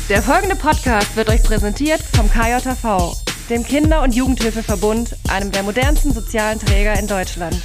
Der folgende Podcast wird euch präsentiert vom KJV, dem Kinder- und Jugendhilfeverbund, einem der modernsten sozialen Träger in Deutschland.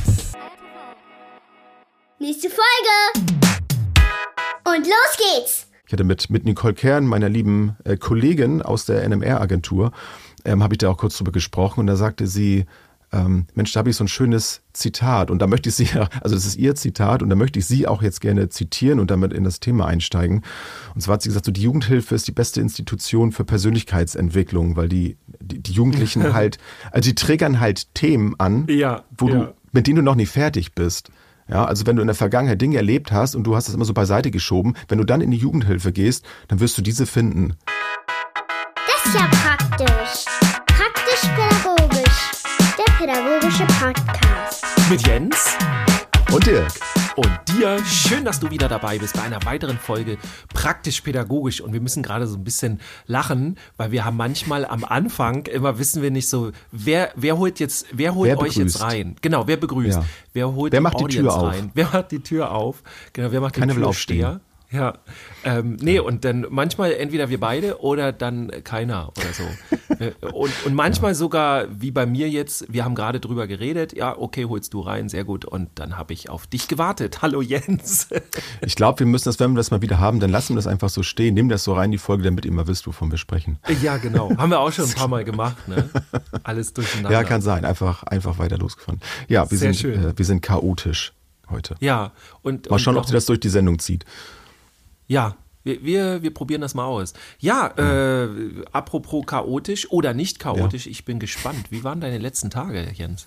Nächste Folge! Und los geht's! Ich hatte mit Nicole Kern, meiner lieben Kollegin aus der NMR-Agentur, habe ich da auch kurz drüber gesprochen und da sagte sie, Mensch, da habe ich so ein schönes Zitat und da möchte ich sie, also das ist ihr Zitat und da möchte ich sie auch jetzt gerne zitieren und damit in das Thema einsteigen. Und zwar hat sie gesagt, so, die Jugendhilfe ist die beste Institution für Persönlichkeitsentwicklung, weil die Jugendlichen halt, also die triggern halt Themen an, mit denen du noch nicht fertig bist. Ja, also wenn du in der Vergangenheit Dinge erlebt hast und du hast das immer so beiseite geschoben, wenn du dann in die Jugendhilfe gehst, dann wirst du diese finden. Das ist ja praktisch. Praktisch-pädagogisch. Der pädagogische Podcast. Mit Jens und Dirk. und dir. Schön, dass du wieder dabei bist bei einer weiteren Folge Praktisch-pädagogisch. Und wir müssen gerade so ein bisschen lachen, weil wir haben manchmal am Anfang immer wissen wir nicht so, wer holt euch jetzt rein? Genau, wer begrüßt? Ja. Wer macht die Tür auf? Rein? Wer macht die Tür auf? Genau, wer macht Keiner den will Türsteher? Ja, und dann manchmal entweder wir beide oder dann keiner oder so. und manchmal sogar, wie bei mir jetzt, wir haben gerade drüber geredet, ja, okay, holst du rein, sehr gut. Und dann habe ich auf dich gewartet. Hallo Jens. Ich glaube, wir müssen das, wenn wir das mal wieder haben, dann lassen wir das einfach so stehen. Nehmen das so rein, die Folge, damit ihr mal wisst, wovon wir sprechen. Ja, genau. Haben wir auch schon ein paar Mal gemacht, ne? Alles durcheinander. Ja, kann sein. Einfach weiter losgefahren. Ja, wir sind chaotisch heute. Ja. Mal schauen, ob sie das durch die Sendung zieht. Ja, wir probieren das mal aus. Ja, apropos chaotisch oder nicht chaotisch, Ich bin gespannt. Wie waren deine letzten Tage, Jens?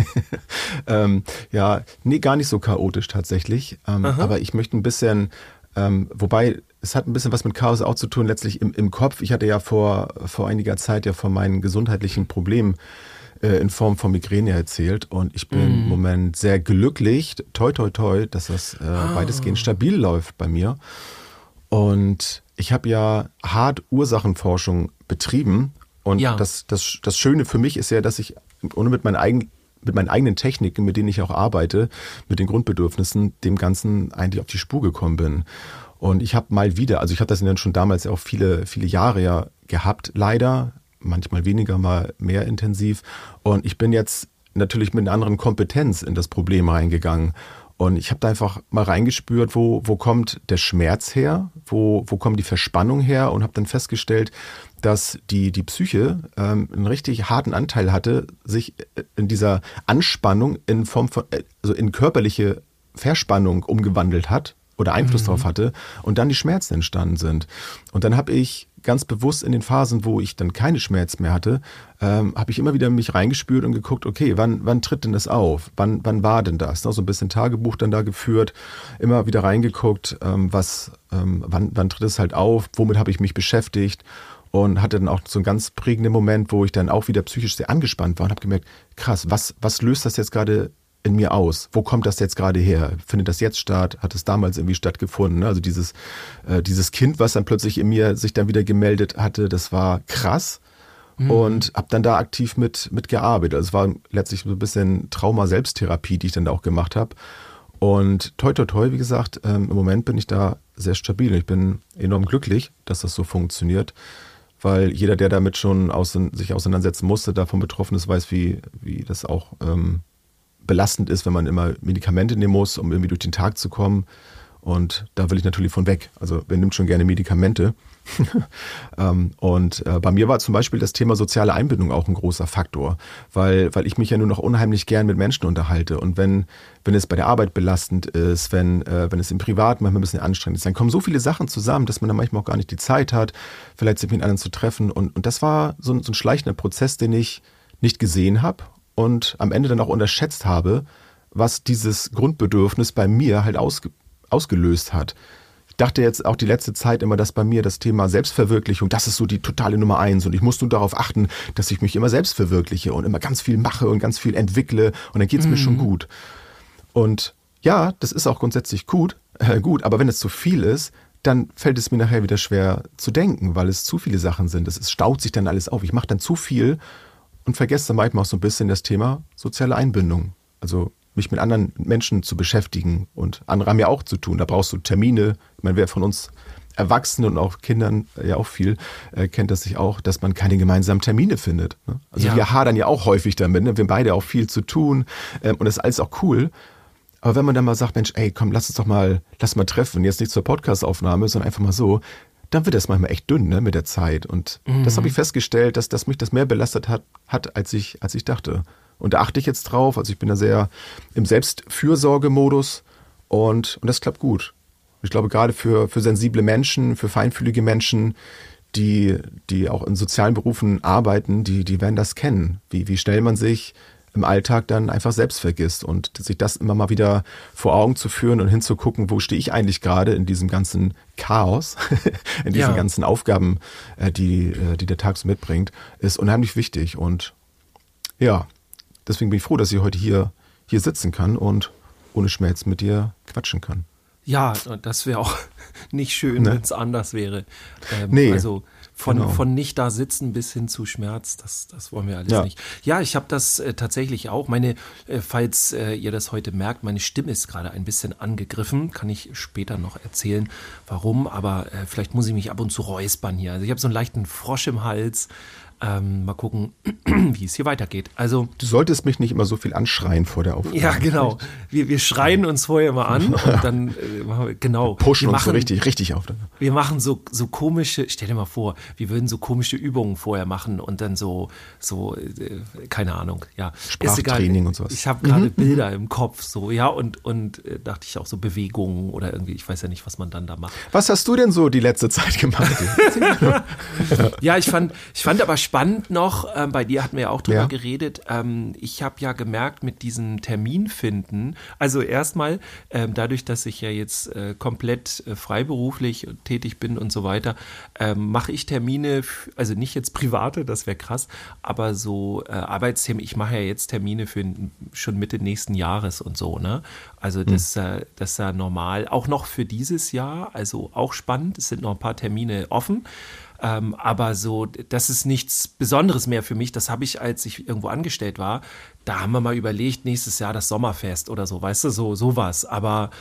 Gar nicht so chaotisch tatsächlich. Aber ich möchte ein bisschen, wobei es hat ein bisschen was mit Chaos auch zu tun, letztlich im Kopf. Ich hatte ja vor einiger Zeit ja von meinen gesundheitlichen Problemen in Form von Migräne erzählt und ich bin im Moment sehr glücklich, toi toi toi, dass das weitestgehend stabil läuft bei mir. Und ich habe ja hart Ursachenforschung betrieben und das Schöne für mich ist ja, dass ich mit meinen eigenen Techniken, mit denen ich auch arbeite, mit den Grundbedürfnissen, dem Ganzen eigentlich auf die Spur gekommen bin. Und ich habe ich habe das dann schon damals auch viele, viele Jahre ja gehabt, leider, manchmal weniger, mal mehr intensiv. Und ich bin jetzt natürlich mit einer anderen Kompetenz in das Problem reingegangen. Und ich habe da einfach mal reingespürt, wo kommt der Schmerz her, wo kommt die Verspannung her und habe dann festgestellt, dass die Psyche einen richtig harten Anteil hatte, sich in dieser Anspannung in Form von, also in körperliche Verspannung umgewandelt hat oder Einfluss drauf hatte und dann die Schmerzen entstanden sind. Und dann habe ich ganz bewusst in den Phasen, wo ich dann keine Schmerzen mehr hatte, habe ich immer wieder mich reingespürt und geguckt, okay, wann tritt denn das auf? Wann war denn das? So ein bisschen Tagebuch dann da geführt, immer wieder reingeguckt, wann tritt es halt auf? Womit habe ich mich beschäftigt? Und hatte dann auch so einen ganz prägenden Moment, wo ich dann auch wieder psychisch sehr angespannt war und habe gemerkt, krass, was löst das jetzt gerade in mir aus? Wo kommt das jetzt gerade her? Findet das jetzt statt? Hat es damals irgendwie stattgefunden? Also dieses Kind, was dann plötzlich in mir sich dann wieder gemeldet hatte, das war krass. Und habe dann da aktiv mit gearbeitet. Also es war letztlich so ein bisschen Trauma-Selbsttherapie, die ich dann da auch gemacht habe. Und toi, toi, toi, wie gesagt, im Moment bin ich da sehr stabil. Ich bin enorm glücklich, dass das so funktioniert. Weil jeder, der damit schon sich auseinandersetzen musste, davon betroffen ist, weiß, wie das auch belastend ist, wenn man immer Medikamente nehmen muss, um irgendwie durch den Tag zu kommen. Und da will ich natürlich von weg. Also wer nimmt schon gerne Medikamente? Und bei mir war zum Beispiel das Thema soziale Einbindung auch ein großer Faktor, weil ich mich ja nur noch unheimlich gern mit Menschen unterhalte. Und wenn es bei der Arbeit belastend ist, wenn es im Privaten manchmal ein bisschen anstrengend ist, dann kommen so viele Sachen zusammen, dass man dann manchmal auch gar nicht die Zeit hat, vielleicht sich mit anderen zu treffen. Und das war so ein schleichender Prozess, den ich nicht gesehen habe und am Ende dann auch unterschätzt habe, was dieses Grundbedürfnis bei mir halt ausgelöst hat. Ich dachte jetzt auch die letzte Zeit immer, dass bei mir das Thema Selbstverwirklichung, das ist so die totale Nummer 1 und ich muss nur darauf achten, dass ich mich immer selbst verwirkliche und immer ganz viel mache und ganz viel entwickle und dann geht's mir schon gut. Und ja, das ist auch grundsätzlich gut, aber wenn es zu viel ist, dann fällt es mir nachher wieder schwer zu denken, weil es zu viele Sachen sind. Es staut sich dann alles auf. Ich mache dann zu viel und vergesse dann manchmal auch so ein bisschen das Thema soziale Einbindung. Also mich mit anderen Menschen zu beschäftigen und andere haben ja auch zu tun. Da brauchst du Termine. Ich meine, wer von uns Erwachsenen und auch Kindern ja auch viel, kennt das sich auch, dass man keine gemeinsamen Termine findet. Ne? Also wir hadern ja auch häufig damit, ne? Wir haben beide auch viel zu tun und das ist alles auch cool. Aber wenn man dann mal sagt, Mensch, ey, komm, lass mal treffen, jetzt nicht zur Podcast-Aufnahme, sondern einfach mal so, dann wird das manchmal echt dünn, ne, mit der Zeit. Und das habe ich festgestellt, dass mich das mehr belastet hat als ich dachte. Und da achte ich jetzt drauf. Also ich bin da sehr im Selbstfürsorgemodus und das klappt gut. Ich glaube, gerade für sensible Menschen, für feinfühlige Menschen, die auch in sozialen Berufen arbeiten, die werden das kennen. Wie schnell man sich im Alltag dann einfach selbst vergisst und sich das immer mal wieder vor Augen zu führen und hinzugucken, wo stehe ich eigentlich gerade in diesem ganzen Chaos, in diesen ganzen Aufgaben, die der Tag so mitbringt, ist unheimlich wichtig. Und ja, deswegen bin ich froh, dass ich heute hier sitzen kann und ohne Schmerz mit dir quatschen kann. Ja, das wäre auch nicht schön, Ne? wenn es anders wäre. Nee. Also von nicht da sitzen bis hin zu Schmerz, das wollen wir alles nicht. Ja, ich habe das tatsächlich auch. Falls ihr das heute merkt, meine Stimme ist gerade ein bisschen angegriffen. Kann ich später noch erzählen, warum. Aber vielleicht muss ich mich ab und zu räuspern hier. Also ich habe so einen leichten Frosch im Hals. Mal gucken, wie es hier weitergeht. Also Du solltest mich nicht immer so viel anschreien vor der Aufnahme. ja, genau. Wir schreien uns vorher mal an und dann machen wir, genau. Pushen uns so richtig auf. Wir machen so komische, stell dir mal vor, wir würden so komische Übungen vorher machen und dann so keine Ahnung, ja. Sprachtraining und sowas. Ich habe gerade Bilder im Kopf, so, ja, und dachte ich auch so Bewegungen oder irgendwie, ich weiß ja nicht, was man dann da macht. Was hast du denn so die letzte Zeit gemacht? Ja, ich fand aber spannend noch, bei dir hatten wir ja auch drüber geredet, ich habe ja gemerkt mit diesem Termin finden, also erstmal dadurch, dass ich ja jetzt komplett freiberuflich tätig bin und so weiter, mache ich Termine, also nicht jetzt private, das wäre krass, aber so Arbeitstermine, ich mache ja jetzt Termine für schon Mitte nächsten Jahres und so, ne? Also das ist ja normal, auch noch für dieses Jahr, also auch spannend, es sind noch ein paar Termine offen. Aber so, das ist nichts Besonderes mehr für mich. Das habe ich, als ich irgendwo angestellt war, da haben wir mal überlegt, nächstes Jahr das Sommerfest oder so, weißt du, sowas. Aber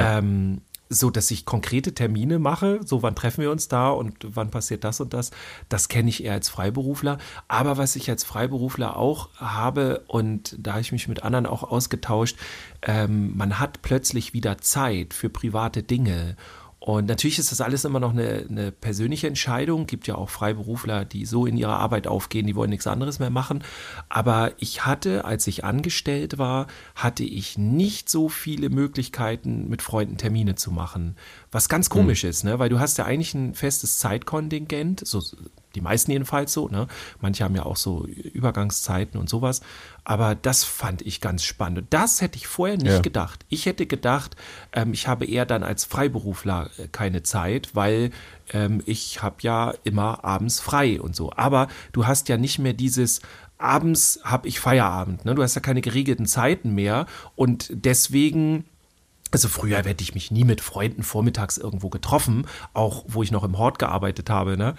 so, dass ich konkrete Termine mache, so wann treffen wir uns da und wann passiert das und das kenne ich eher als Freiberufler. Aber was ich als Freiberufler auch habe, und da habe ich mich mit anderen auch ausgetauscht, man hat plötzlich wieder Zeit für private Dinge. Und natürlich ist das alles immer noch eine persönliche Entscheidung. Gibt ja auch Freiberufler, die so in ihrer Arbeit aufgehen, die wollen nichts anderes mehr machen. Aber ich hatte, als ich angestellt war, hatte ich nicht so viele Möglichkeiten, mit Freunden Termine zu machen. Was ganz komisch ist, ne? Weil du hast ja eigentlich ein festes Zeitkontingent, so die meisten jedenfalls so, ne? Manche haben ja auch so Übergangszeiten und sowas. Aber das fand ich ganz spannend. Und das hätte ich vorher nicht gedacht. Ich hätte gedacht, ich habe eher dann als Freiberufler keine Zeit, weil ich habe ja immer abends frei und so. Aber du hast ja nicht mehr dieses abends habe ich Feierabend, ne? Du hast ja keine geregelten Zeiten mehr und deswegen. Also früher hätte ich mich nie mit Freunden vormittags irgendwo getroffen, auch wo ich noch im Hort gearbeitet habe, ne,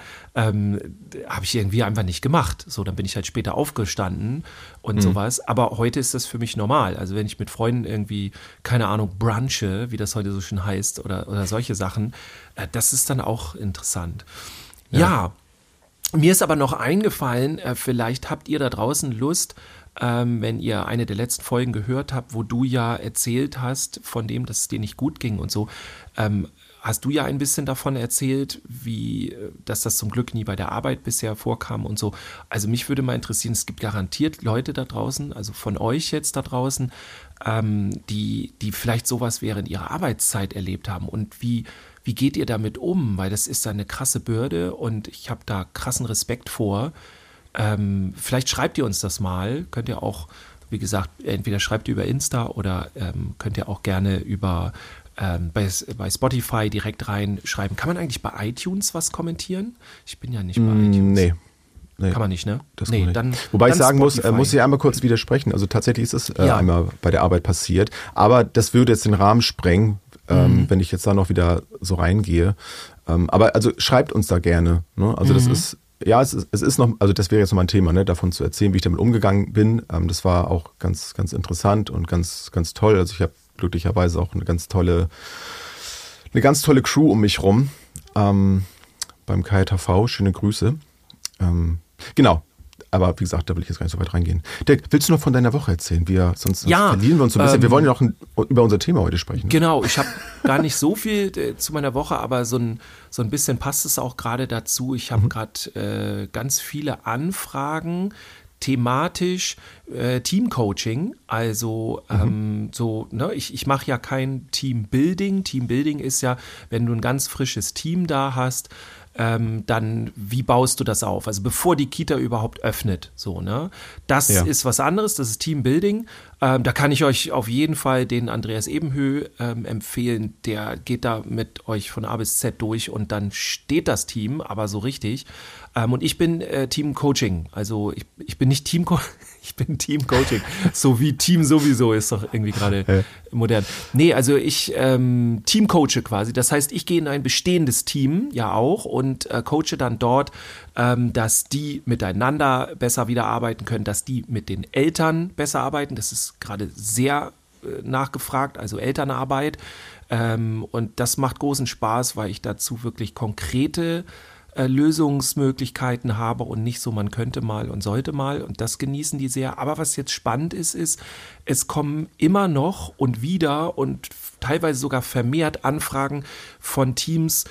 habe ich irgendwie einfach nicht gemacht. So, dann bin ich halt später aufgestanden und sowas. Aber heute ist das für mich normal. Also wenn ich mit Freunden irgendwie, keine Ahnung, brunche, wie das heute so schön heißt, oder solche Sachen, das ist dann auch interessant. Ja, mir ist aber noch eingefallen, vielleicht habt ihr da draußen Lust, wenn ihr eine der letzten Folgen gehört habt, wo du ja erzählt hast von dem, dass es dir nicht gut ging und so, hast du ja ein bisschen davon erzählt, dass das zum Glück nie bei der Arbeit bisher vorkam und so. Also mich würde mal interessieren, es gibt garantiert Leute da draußen, also von euch jetzt da draußen, die vielleicht sowas während ihrer Arbeitszeit erlebt haben und wie geht ihr damit um? Weil das ist eine krasse Bürde und ich habe da krassen Respekt vor. Vielleicht schreibt ihr uns das mal, könnt ihr auch, wie gesagt, entweder schreibt ihr über Insta oder könnt ihr auch gerne über bei Spotify direkt reinschreiben. Kann man eigentlich bei iTunes was kommentieren? Ich bin ja nicht bei iTunes. Nee. Kann man nicht, ne? Das nee, nicht. Wobei ich sagen muss ich einmal kurz widersprechen. Also tatsächlich ist es einmal bei der Arbeit passiert. Aber das würde jetzt den Rahmen sprengen, wenn ich jetzt da noch wieder so reingehe. Aber also schreibt uns da gerne. Ne? Also das ist es ist noch, also das wäre jetzt noch mal ein Thema, ne, davon zu erzählen, wie ich damit umgegangen bin. Das war auch ganz, ganz interessant und ganz, ganz toll. Also ich habe glücklicherweise auch eine ganz tolle Crew um mich rum. beim KJV. Schöne Grüße. Genau. Aber wie gesagt, da will ich jetzt gar nicht so weit reingehen. Dirk, willst du noch von deiner Woche erzählen? Sonst verlieren wir uns so ein bisschen. Wir wollen ja noch über unser Thema heute sprechen. Genau, ich habe gar nicht so viel zu meiner Woche, aber so ein bisschen passt es auch gerade dazu. Ich habe gerade ganz viele Anfragen, thematisch Teamcoaching, also ich mache ja kein Teambuilding. Teambuilding ist ja, wenn du ein ganz frisches Team da hast, dann wie baust du das auf? Also bevor die Kita überhaupt öffnet, so, ne? Das ist was anderes, das ist Teambuilding. Da kann ich euch auf jeden Fall den Andreas Ebenhö empfehlen, der geht da mit euch von A bis Z durch und dann steht das Team, aber so richtig. Und ich bin Teamcoaching, also ich bin nicht ich bin Teamcoaching, so wie Team sowieso ist doch irgendwie gerade modern. Nee, also ich Teamcoache quasi, das heißt, ich gehe in ein bestehendes Team, ja auch, und coache dann dort, dass die miteinander besser wieder arbeiten können, dass die mit den Eltern besser arbeiten, das ist gerade sehr nachgefragt, also Elternarbeit, und das macht großen Spaß, weil ich dazu wirklich konkrete Lösungsmöglichkeiten habe und nicht so, man könnte mal und sollte mal, und das genießen die sehr. Aber was jetzt spannend ist, es kommen immer noch und wieder und teilweise sogar vermehrt Anfragen von Teams,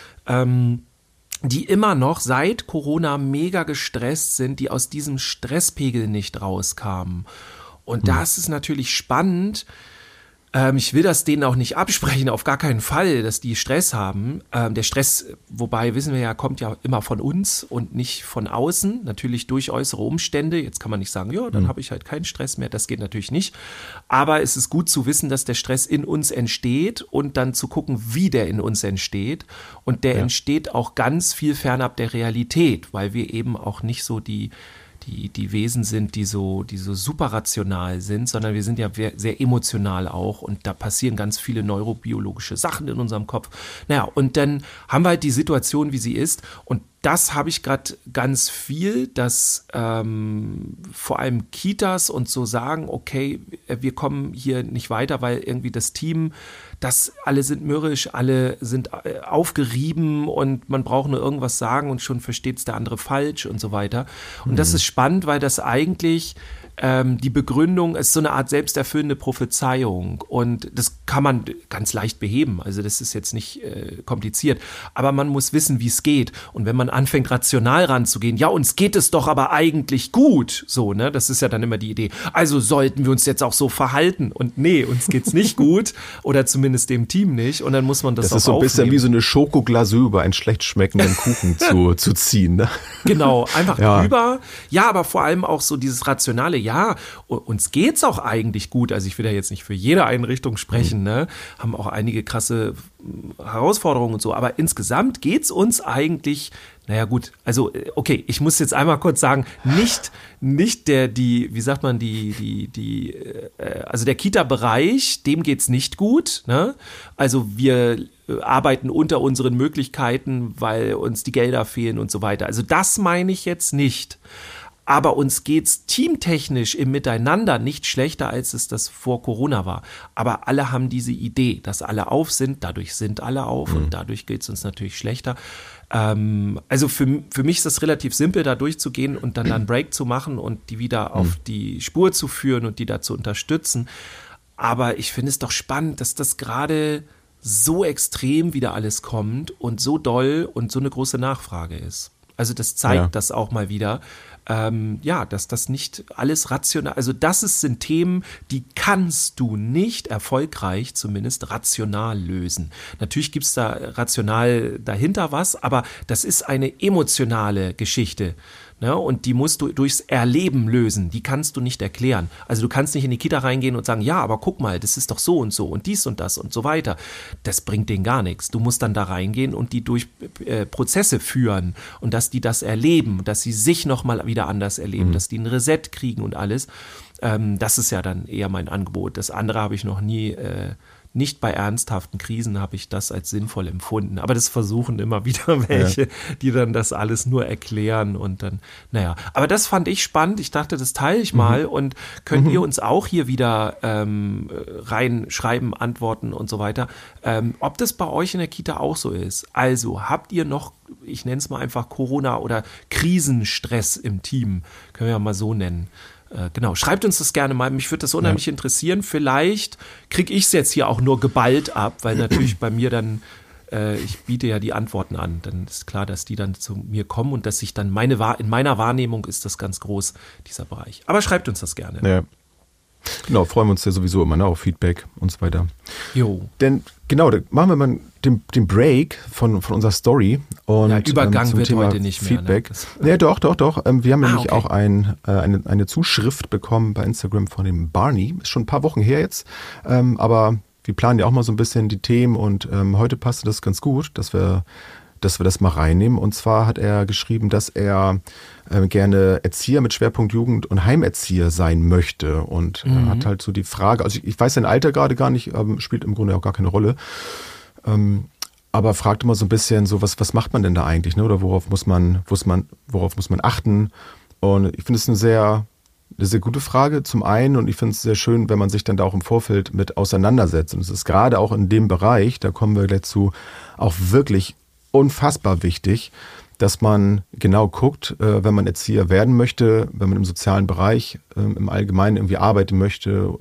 die immer noch seit Corona mega gestresst sind, die aus diesem Stresspegel nicht rauskamen. Und das ist natürlich spannend. Ich will das denen auch nicht absprechen, auf gar keinen Fall, dass die Stress haben. Der Stress, wobei, wissen wir ja, kommt ja immer von uns und nicht von außen, natürlich durch äußere Umstände. Jetzt kann man nicht sagen, ja, dann habe ich halt keinen Stress mehr, das geht natürlich nicht. Aber es ist gut zu wissen, dass der Stress in uns entsteht und dann zu gucken, wie der in uns entsteht. Und der entsteht auch ganz viel fernab der Realität, weil wir eben auch nicht so die Wesen sind, die so super rational sind, sondern wir sind ja sehr emotional auch, und da passieren ganz viele neurobiologische Sachen in unserem Kopf. Naja, und dann haben wir halt die Situation, wie sie ist, und das habe ich gerade ganz viel, dass vor allem Kitas und so sagen, okay, wir kommen hier nicht weiter, weil irgendwie das Team, alle sind mürrisch, alle sind aufgerieben und man braucht nur irgendwas sagen und schon versteht es der andere falsch und so weiter. Und das ist spannend, weil das eigentlich die Begründung ist so eine Art selbsterfüllende Prophezeiung, und das kann man ganz leicht beheben, also das ist jetzt nicht kompliziert, aber man muss wissen, wie es geht, und wenn man anfängt rational ranzugehen, ja, uns geht es doch aber eigentlich gut, so, ne, das ist ja dann immer die Idee, also sollten wir uns jetzt auch so verhalten, und nee, uns geht's nicht gut oder zumindest dem Team nicht, und dann muss man das auch aufnehmen. Das ist so ein bisschen wie so eine Schokoglasur über einen schlecht schmeckenden Kuchen zu ziehen, ne? Genau, einfach drüber, ja, aber vor allem auch so dieses rationale, ja, uns geht's auch eigentlich gut. Also ich will ja jetzt nicht für jede Einrichtung sprechen, ne? Haben auch einige krasse Herausforderungen und so. Aber insgesamt geht's uns eigentlich, naja gut, also okay, ich muss jetzt einmal kurz sagen, nicht der Kita-Bereich, dem geht's nicht gut, ne? Also wir arbeiten unter unseren Möglichkeiten, weil uns die Gelder fehlen und so weiter. Also das meine ich jetzt nicht. Aber uns geht's teamtechnisch im Miteinander nicht schlechter, als es das vor Corona war. Aber alle haben diese Idee, dass alle auf sind, dadurch sind alle auf und dadurch geht's uns natürlich schlechter. Also für mich ist das relativ simpel, da durchzugehen und dann einen Break zu machen und die wieder auf die Spur zu führen und die da zu unterstützen. Aber ich finde es doch spannend, dass das gerade so extrem wieder alles kommt und so doll und so eine große Nachfrage ist. Also das zeigt das auch mal wieder, dass das nicht alles rational, also sind Themen, die kannst du nicht erfolgreich, zumindest rational lösen. Natürlich gibt es da rational dahinter was, aber das ist eine emotionale Geschichte. Ne? Und die musst du durchs Erleben lösen, die kannst du nicht erklären. Also du kannst nicht in die Kita reingehen und sagen, ja, aber guck mal, das ist doch so und dies und das und so weiter. Das bringt denen gar nichts. Du musst dann da reingehen und die durch Prozesse führen und dass die das erleben, dass sie sich nochmal wieder anders erleben, dass die ein Reset kriegen und alles. Das ist ja dann eher mein Angebot. Das andere habe ich noch nie nicht bei ernsthaften Krisen habe ich das als sinnvoll empfunden. Aber das versuchen immer wieder welche, die dann das alles nur erklären und dann, naja. Aber das fand ich spannend. Ich dachte, das teile ich mal und könnt ihr uns auch hier wieder reinschreiben, antworten und so weiter. Ob das bei euch in der Kita auch so ist. Also habt ihr noch, ich nenne es mal einfach Corona- oder Krisenstress im Team, können wir ja mal so nennen. Genau, schreibt uns das gerne mal, mich würde das unheimlich interessieren. Vielleicht kriege ich es jetzt hier auch nur geballt ab, weil natürlich bei mir dann, ich biete ja die Antworten an, dann ist klar, dass die dann zu mir kommen und dass sich dann in meiner Wahrnehmung ist das ganz groß, dieser Bereich. Aber schreibt uns das gerne. Ja. Genau, freuen wir uns ja sowieso immer auf Feedback und so weiter. Jo. Denn genau, da machen wir mal den Break von unserer Story. Und, ja, Übergang zum wird Thema heute nicht Feedback. mehr. Ne? Ja, doch. Wir haben nämlich okay. auch eine Zuschrift bekommen bei Instagram von dem Barney. Ist schon ein paar Wochen her jetzt, aber wir planen ja auch mal so ein bisschen die Themen und heute passte das ganz gut, dass wir das mal reinnehmen. Und zwar hat er geschrieben, dass er gerne Erzieher mit Schwerpunkt Jugend- und Heimerzieher sein möchte. Und hat halt so die Frage, also ich weiß sein Alter gerade gar nicht, spielt im Grunde auch gar keine Rolle. Aber fragt immer so ein bisschen so, was macht man denn da eigentlich, ne? Oder worauf muss man achten? Und ich finde es eine sehr gute Frage zum einen und ich finde es sehr schön, wenn man sich dann da auch im Vorfeld mit auseinandersetzt. Und es ist gerade auch in dem Bereich, da kommen wir gleich zu, auch wirklich unfassbar wichtig, dass man genau guckt, wenn man Erzieher werden möchte, wenn man im sozialen Bereich im Allgemeinen irgendwie arbeiten möchte,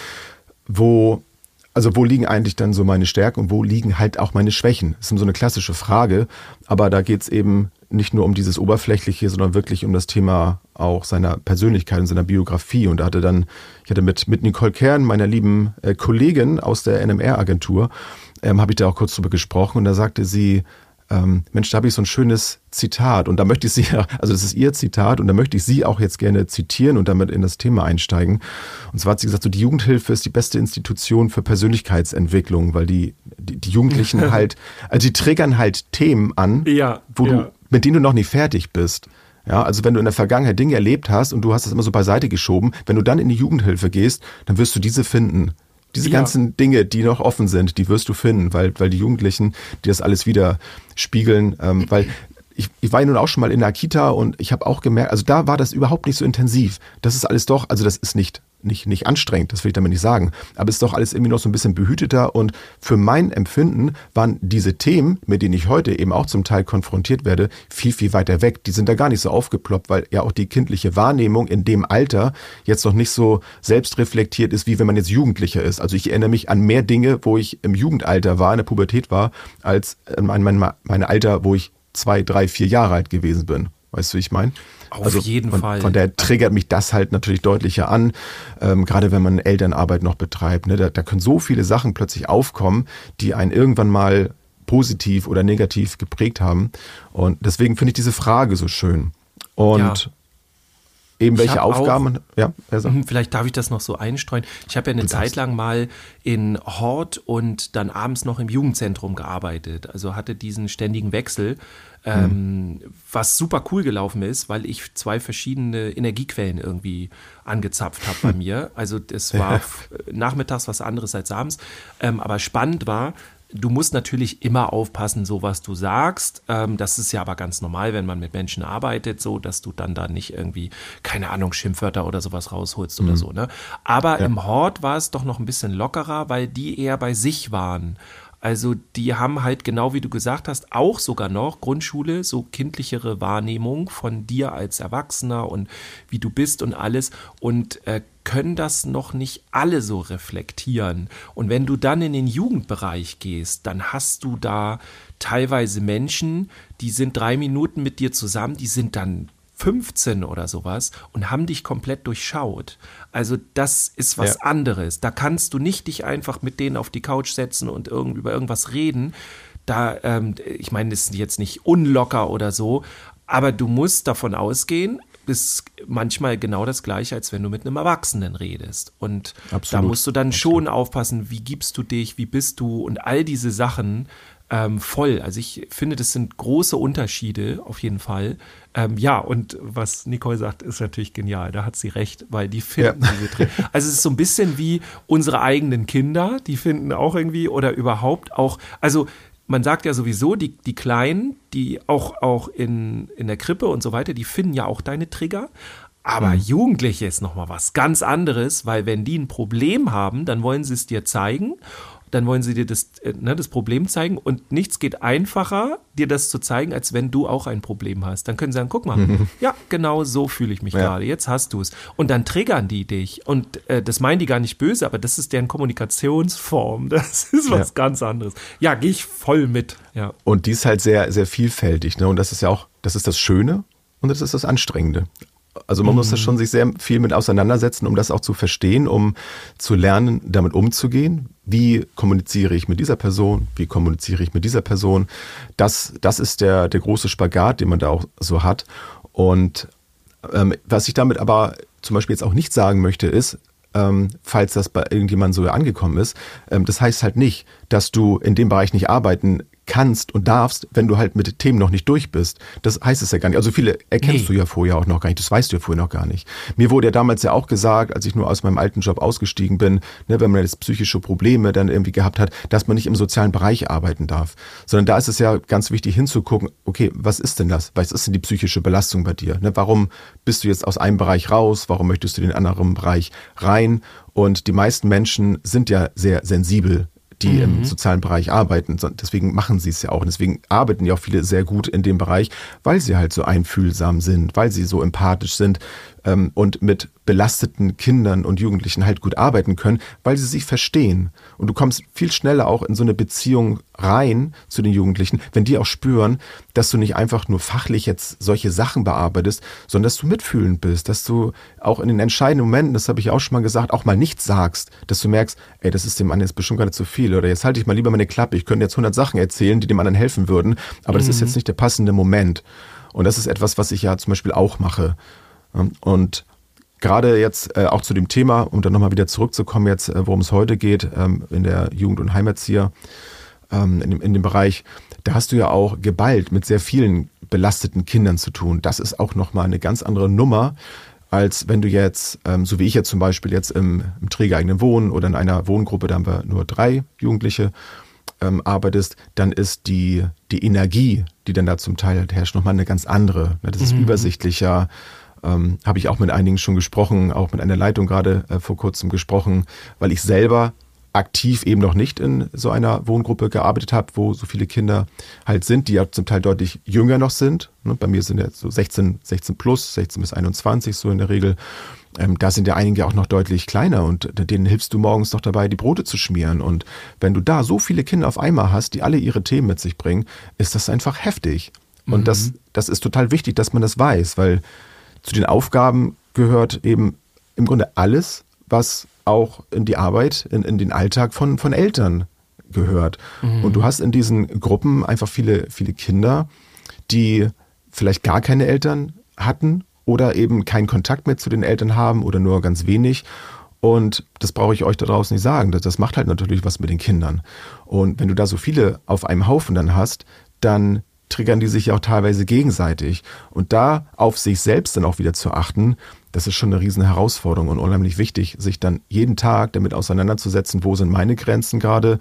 wo liegen eigentlich dann so meine Stärken und wo liegen halt auch meine Schwächen? Das ist so eine klassische Frage, aber da geht es eben nicht nur um dieses Oberflächliche, sondern wirklich um das Thema auch seiner Persönlichkeit und seiner Biografie. Und ich hatte mit Nicole Kern, meiner lieben Kollegin aus der NMR-Agentur, habe ich da auch kurz drüber gesprochen und da sagte sie, Mensch, da habe ich so ein schönes Zitat und da möchte ich sie, also das ist ihr Zitat und da möchte ich sie auch jetzt gerne zitieren und damit in das Thema einsteigen. Und zwar hat sie gesagt, so die Jugendhilfe ist die beste Institution für Persönlichkeitsentwicklung, weil die Jugendlichen halt, also die triggern halt Themen an, mit denen du noch nie fertig bist. Ja, also wenn du in der Vergangenheit Dinge erlebt hast und du hast das immer so beiseite geschoben, wenn du dann in die Jugendhilfe gehst, dann wirst du diese finden. Diese ganzen Dinge, die noch offen sind, die wirst du finden, weil die Jugendlichen, die das alles wieder spiegeln, weil ich war ja nun auch schon mal in der Kita und ich habe auch gemerkt, also da war das überhaupt nicht so intensiv. Das ist alles doch, also das ist nicht anstrengend, das will ich damit nicht sagen, aber es ist doch alles irgendwie noch so ein bisschen behüteter und für mein Empfinden waren diese Themen, mit denen ich heute eben auch zum Teil konfrontiert werde, viel, viel weiter weg. Die sind da gar nicht so aufgeploppt, weil ja auch die kindliche Wahrnehmung in dem Alter jetzt noch nicht so selbstreflektiert ist, wie wenn man jetzt Jugendlicher ist. Also ich erinnere mich an mehr Dinge, wo ich im Jugendalter war, in der Pubertät war, als an mein Alter, wo ich 2, 3, 4 Jahre alt gewesen bin. Weißt du, wie ich meine? Auf jeden Fall. Von daher triggert mich das halt natürlich deutlicher an, gerade wenn man Elternarbeit noch betreibt. Ne? Da können so viele Sachen plötzlich aufkommen, die einen irgendwann mal positiv oder negativ geprägt haben. Und deswegen finde ich diese Frage so schön. Und eben welche Aufgaben. Vielleicht darf ich das noch so einstreuen. Ich habe ja eine Zeit lang mal in Hort und dann abends noch im Jugendzentrum gearbeitet. Also hatte diesen ständigen Wechsel, was super cool gelaufen ist, weil ich 2 verschiedene Energiequellen irgendwie angezapft habe bei mir. Also das war nachmittags was anderes als abends. Aber spannend war, du musst natürlich immer aufpassen, so was du sagst. Das ist ja aber ganz normal, wenn man mit Menschen arbeitet, so, dass du dann da nicht irgendwie, keine Ahnung, Schimpfwörter oder sowas rausholst oder so, ne? Aber im Hort war es doch noch ein bisschen lockerer, weil die eher bei sich waren. Also die haben halt, genau wie du gesagt hast, auch sogar noch Grundschule, so kindlichere Wahrnehmung von dir als Erwachsener und wie du bist und alles und können das noch nicht alle so reflektieren. Und wenn du dann in den Jugendbereich gehst, dann hast du da teilweise Menschen, die sind 3 Minuten mit dir zusammen, die sind dann 15 oder sowas und haben dich komplett durchschaut. Also das ist was anderes. Da kannst du nicht dich einfach mit denen auf die Couch setzen und über irgendwas reden. Da, ich meine, das ist jetzt nicht unlocker oder so, aber du musst davon ausgehen, ist manchmal genau das Gleiche, als wenn du mit einem Erwachsenen redest. Und da musst du dann schon aufpassen, wie gibst du dich, wie bist du und all diese Sachen. voll. Also ich finde, das sind große Unterschiede auf jeden Fall. Ja, und was Nicole sagt, ist natürlich genial. Da hat sie recht, weil die finden diese Trigger. Also es ist so ein bisschen wie unsere eigenen Kinder, die finden auch irgendwie oder überhaupt auch, also man sagt ja sowieso, die Kleinen, die auch in der Krippe und so weiter, die finden ja auch deine Trigger. Aber Jugendliche ist nochmal was ganz anderes, weil wenn die ein Problem haben, dann wollen sie es dir zeigen. Dann wollen sie dir das Problem zeigen und nichts geht einfacher, dir das zu zeigen, als wenn du auch ein Problem hast. Dann können sie sagen, guck mal, ja, genau so fühle ich mich gerade, jetzt hast du es. Und dann triggern die dich und das meinen die gar nicht böse, aber das ist deren Kommunikationsform, das ist was ganz anderes. Ja, gehe ich voll mit. Ja. Und die ist halt sehr, sehr vielfältig, ne? Und das ist ja auch, das ist das Schöne und das ist das Anstrengende. Also man muss da schon sich sehr viel mit auseinandersetzen, um das auch zu verstehen, um zu lernen, damit umzugehen. Wie kommuniziere ich mit dieser Person? Wie kommuniziere ich mit dieser Person? Das ist der große Spagat, den man da auch so hat. Und was ich damit aber zum Beispiel jetzt auch nicht sagen möchte, ist, falls das bei irgendjemandem so angekommen ist, das heißt halt nicht, dass du in dem Bereich nicht arbeiten kannst und darfst, wenn du halt mit Themen noch nicht durch bist. Das heißt es ja gar nicht. Also viele erkennst du ja vorher auch noch gar nicht. Das weißt du ja vorher noch gar nicht. Mir wurde ja damals ja auch gesagt, als ich nur aus meinem alten Job ausgestiegen bin, ne, wenn man jetzt psychische Probleme dann irgendwie gehabt hat, dass man nicht im sozialen Bereich arbeiten darf. Sondern da ist es ja ganz wichtig hinzugucken, okay, was ist denn das? Was ist denn die psychische Belastung bei dir? Ne, warum bist du jetzt aus einem Bereich raus? Warum möchtest du in den anderen Bereich rein? Und die meisten Menschen sind ja sehr sensibel, die im sozialen Bereich arbeiten. Deswegen machen sie es ja auch. Und deswegen arbeiten ja auch viele sehr gut in dem Bereich, weil sie halt so einfühlsam sind, weil sie so empathisch sind und mit belasteten Kindern und Jugendlichen halt gut arbeiten können, weil sie sich verstehen. Und du kommst viel schneller auch in so eine Beziehung rein zu den Jugendlichen, wenn die auch spüren, dass du nicht einfach nur fachlich jetzt solche Sachen bearbeitest, sondern dass du mitfühlend bist, dass du auch in den entscheidenden Momenten, das habe ich auch schon mal gesagt, auch mal nichts sagst, dass du merkst, ey, das ist dem anderen jetzt bestimmt gar nicht zu viel oder jetzt halte ich mal lieber meine Klappe, ich könnte jetzt 100 Sachen erzählen, die dem anderen helfen würden, aber das ist jetzt nicht der passende Moment. Und das ist etwas, was ich ja zum Beispiel auch mache. Und gerade jetzt auch zu dem Thema, um dann nochmal wieder zurückzukommen jetzt, worum es heute geht, in der Jugend- und Heimerzieher, in dem Bereich, da hast du ja auch geballt mit sehr vielen belasteten Kindern zu tun. Das ist auch nochmal eine ganz andere Nummer, als wenn du jetzt, so wie ich jetzt zum Beispiel jetzt im trägereigenen Wohnen oder in einer Wohngruppe, da haben wir nur 3 Jugendliche, arbeitest, dann ist die Energie, die dann da zum Teil halt herrscht, nochmal eine ganz andere. Das ist übersichtlicher. Habe ich auch mit einigen schon gesprochen, auch mit einer Leitung gerade vor kurzem gesprochen, weil ich selber aktiv eben noch nicht in so einer Wohngruppe gearbeitet habe, wo so viele Kinder halt sind, die ja zum Teil deutlich jünger noch sind. Bei mir sind jetzt so 16 plus, 16 bis 21 so in der Regel. Da sind ja einige auch noch deutlich kleiner und denen hilfst du morgens noch dabei, die Brote zu schmieren. Und wenn du da so viele Kinder auf einmal hast, die alle ihre Themen mit sich bringen, ist das einfach heftig. Und das ist total wichtig, dass man das weiß, weil zu den Aufgaben gehört eben im Grunde alles, was auch in die Arbeit, in den Alltag von Eltern gehört. Und du hast in diesen Gruppen einfach viele, viele Kinder, die vielleicht gar keine Eltern hatten oder eben keinen Kontakt mehr zu den Eltern haben oder nur ganz wenig. Und das brauche ich euch da draußen nicht sagen. Das macht halt natürlich was mit den Kindern. Und wenn du da so viele auf einem Haufen dann hast, dann triggern die sich ja auch teilweise gegenseitig. Und da auf sich selbst dann auch wieder zu achten, das ist schon eine riesen Herausforderung und unheimlich wichtig, sich dann jeden Tag damit auseinanderzusetzen, wo sind meine Grenzen gerade,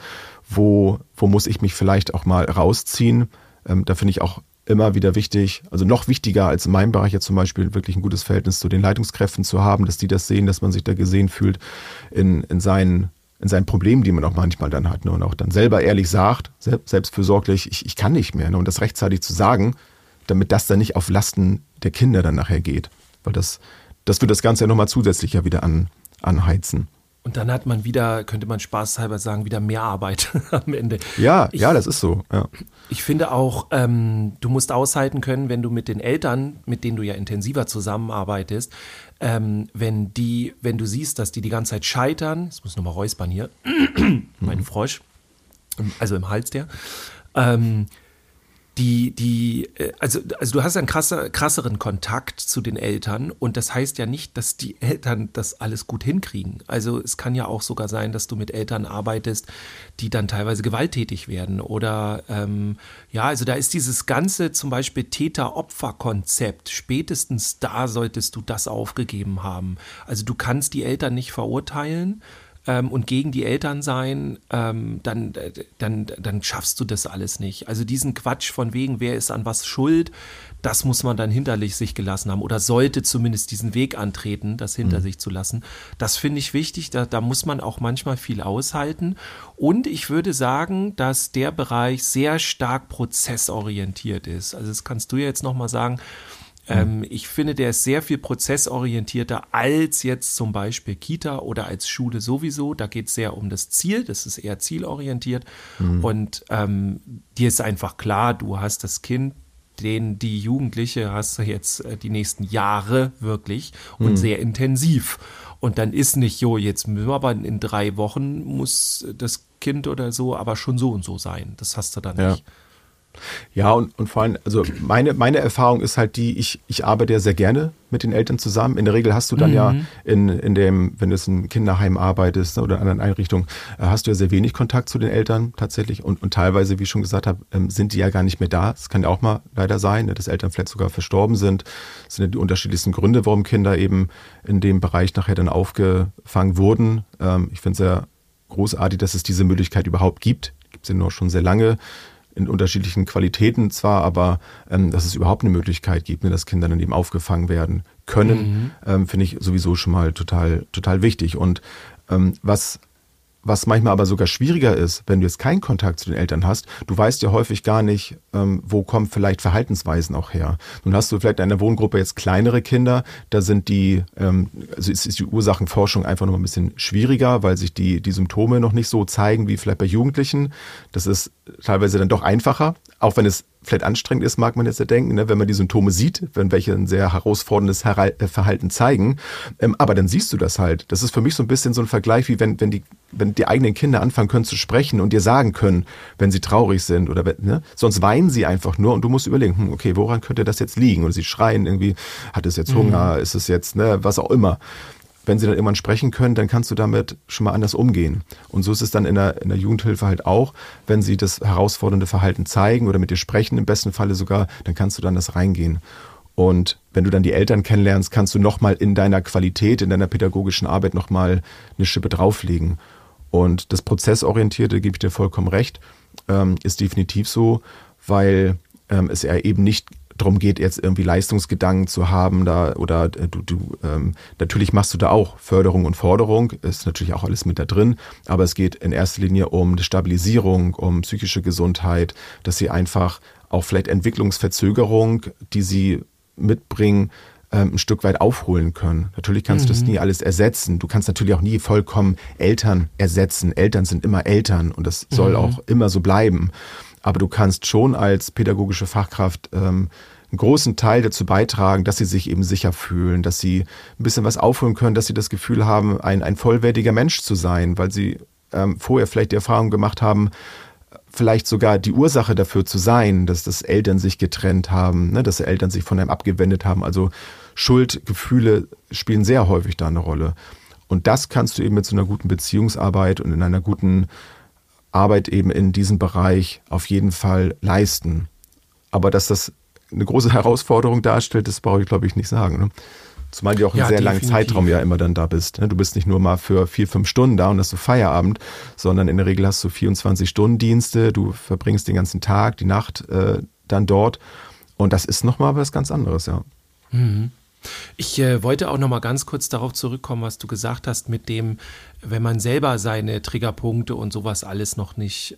wo muss ich mich vielleicht auch mal rausziehen. Da finde ich auch immer wieder wichtig, also noch wichtiger als in meinem Bereich jetzt zum Beispiel, wirklich ein gutes Verhältnis zu den Leitungskräften zu haben, dass die das sehen, dass man sich da gesehen fühlt in seinen Problemen, die man auch manchmal dann hat, ne? Und auch dann selber ehrlich sagt, selbstfürsorglich, ich kann nicht mehr, ne? Und das rechtzeitig zu sagen, damit das dann nicht auf Lasten der Kinder dann nachher geht. Weil das wird das Ganze ja nochmal zusätzlich ja wieder anheizen. Und dann hat man wieder, könnte man spaßhalber sagen, wieder mehr Arbeit am Ende. Ja, das ist so. Ja. Ich finde auch, du musst aushalten können, wenn du mit den Eltern, mit denen du ja intensiver zusammenarbeitest, wenn du siehst, dass die ganze Zeit scheitern, ich muss nochmal räuspern hier, mein Frosch, also im Hals der, also du hast einen krasseren Kontakt zu den Eltern und das heißt ja nicht, dass die Eltern das alles gut hinkriegen. Also es kann ja auch sogar sein, dass du mit Eltern arbeitest, die dann teilweise gewalttätig werden oder also da ist dieses ganze zum Beispiel Täter-Opfer-Konzept, spätestens da solltest du das aufgegeben haben. Also du kannst die Eltern nicht verurteilen, und gegen die Eltern sein, dann schaffst du das alles nicht. Also diesen Quatsch von wegen, wer ist an was schuld, das muss man dann hinter sich gelassen haben oder sollte zumindest diesen Weg antreten, das hinter sich zu lassen. Das finde ich wichtig, da muss man auch manchmal viel aushalten. Und ich würde sagen, dass der Bereich sehr stark prozessorientiert ist. Also das kannst du ja jetzt nochmal sagen. Ich finde, der ist sehr viel prozessorientierter als jetzt zum Beispiel Kita oder als Schule sowieso. Da geht es sehr um das Ziel, das ist eher zielorientiert. Und dir ist einfach klar, du hast das Kind, die Jugendliche hast du jetzt die nächsten Jahre wirklich und sehr intensiv. Und dann ist nicht, jetzt müssen wir aber in 3 Wochen muss das Kind oder so aber schon so und so sein. Das hast du dann nicht. Ja, und vor allem, also meine Erfahrung ist halt die, ich arbeite ja sehr gerne mit den Eltern zusammen. In der Regel hast du dann ja in dem, wenn du in einem Kinderheim arbeitest oder in anderen Einrichtungen, hast du ja sehr wenig Kontakt zu den Eltern tatsächlich und teilweise, wie ich schon gesagt habe, sind die ja gar nicht mehr da. Das kann ja auch mal leider sein, dass Eltern vielleicht sogar verstorben sind. Das sind ja die unterschiedlichsten Gründe, warum Kinder eben in dem Bereich nachher dann aufgefangen wurden. Ich finde es sehr großartig, dass es diese Möglichkeit überhaupt gibt. Gibt es ja nur schon sehr lange. In unterschiedlichen Qualitäten zwar, aber dass es überhaupt eine Möglichkeit gibt, dass Kinder dann eben aufgefangen werden können, finde ich sowieso schon mal total wichtig. Und was manchmal aber sogar schwieriger ist, wenn du jetzt keinen Kontakt zu den Eltern hast, du weißt ja häufig gar nicht, wo kommen vielleicht Verhaltensweisen auch her. Nun hast du vielleicht in einer Wohngruppe jetzt kleinere Kinder, da sind also ist die Ursachenforschung einfach noch ein bisschen schwieriger, weil sich die Symptome noch nicht so zeigen wie vielleicht bei Jugendlichen. Das ist teilweise dann doch einfacher, auch wenn es vielleicht anstrengend ist, mag man jetzt ja denken, wenn man die Symptome sieht, wenn welche ein sehr herausforderndes Verhalten zeigen. Aber dann siehst du das halt. Das ist für mich so ein bisschen so ein Vergleich, wie wenn die eigenen Kinder anfangen können zu sprechen und dir sagen können, wenn sie traurig sind oder sonst weinen sie einfach nur und du musst überlegen, okay, woran könnte das jetzt liegen? Oder sie schreien irgendwie, hat es jetzt Hunger, ist es jetzt, was auch immer. Wenn sie dann irgendwann sprechen können, dann kannst du damit schon mal anders umgehen. Und so ist es dann in der Jugendhilfe halt auch, wenn sie das herausfordernde Verhalten zeigen oder mit dir sprechen, im besten Falle sogar, dann kannst du dann das reingehen. Und wenn du dann die Eltern kennenlernst, kannst du nochmal in deiner Qualität, in deiner pädagogischen Arbeit nochmal eine Schippe drauflegen. Und das Prozessorientierte, gebe ich dir vollkommen recht, ist definitiv so, weil es ja eben nicht darum geht, jetzt irgendwie Leistungsgedanken zu haben, oder natürlich machst du da auch Förderung und Forderung, ist natürlich auch alles mit da drin, aber es geht in erster Linie um eine Stabilisierung, um psychische Gesundheit, dass sie einfach auch vielleicht Entwicklungsverzögerung, die sie mitbringen, ein Stück weit aufholen können. Natürlich kannst du das nie alles ersetzen. Du kannst natürlich auch nie vollkommen Eltern ersetzen. Eltern sind immer Eltern und das soll auch immer so bleiben. Aber du kannst schon als pädagogische Fachkraft einen großen Teil dazu beitragen, dass sie sich eben sicher fühlen, dass sie ein bisschen was aufholen können, dass sie das Gefühl haben, ein vollwertiger Mensch zu sein, weil sie vorher vielleicht die Erfahrung gemacht haben, vielleicht sogar die Ursache dafür zu sein, dass das Eltern sich getrennt haben, dass Eltern sich von einem abgewendet haben. Also Schuldgefühle spielen sehr häufig da eine Rolle. Und das kannst du eben mit so einer guten Beziehungsarbeit und in einer guten Arbeit eben in diesem Bereich auf jeden Fall leisten. Aber dass das eine große Herausforderung darstellt, das brauche ich, glaube ich, nicht sagen. Ne? Zumal du auch einen sehr langen Zeitraum ja immer dann da bist. Ne? Du bist nicht nur mal für 4-5 Stunden da und hast du Feierabend, sondern in der Regel hast du 24-Stunden-Dienste, du verbringst den ganzen Tag, die Nacht dann dort. Und das ist nochmal was ganz anderes, ja. Ich wollte auch noch mal ganz kurz darauf zurückkommen, was du gesagt hast mit dem, wenn man selber seine Triggerpunkte und sowas alles noch nicht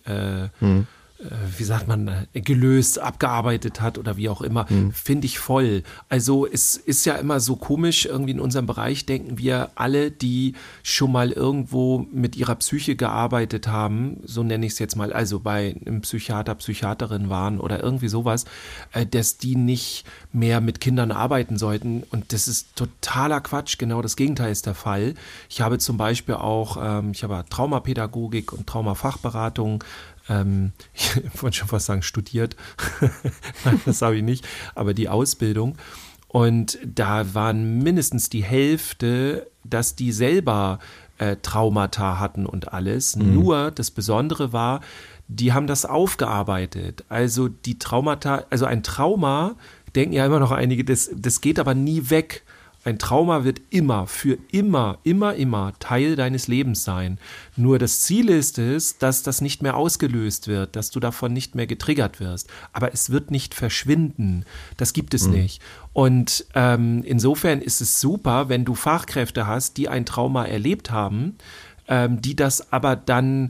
wie sagt man, gelöst, abgearbeitet hat oder wie auch immer, finde ich voll. Also es ist ja immer so komisch, irgendwie in unserem Bereich denken wir alle, die schon mal irgendwo mit ihrer Psyche gearbeitet haben, so nenne ich es jetzt mal, also bei einem Psychiater, Psychiaterin waren oder irgendwie sowas, dass die nicht mehr mit Kindern arbeiten sollten und das ist totaler Quatsch, genau das Gegenteil ist der Fall. Ich habe zum Beispiel auch, ich habe Traumapädagogik und Traumafachberatung ich wollte schon fast sagen studiert, nein, das habe ich nicht, aber die Ausbildung. Und da waren mindestens die Hälfte, dass die selber Traumata hatten und alles. Nur das Besondere war, die haben das aufgearbeitet. Also die Traumata, also ein Trauma, denken ja immer noch einige, das geht aber nie weg. Ein Trauma wird für immer Teil deines Lebens sein. Nur das Ziel ist es, dass das nicht mehr ausgelöst wird, dass du davon nicht mehr getriggert wirst. Aber es wird nicht verschwinden. Das gibt es nicht. Und insofern ist es super, wenn du Fachkräfte hast, die ein Trauma erlebt haben, die das aber dann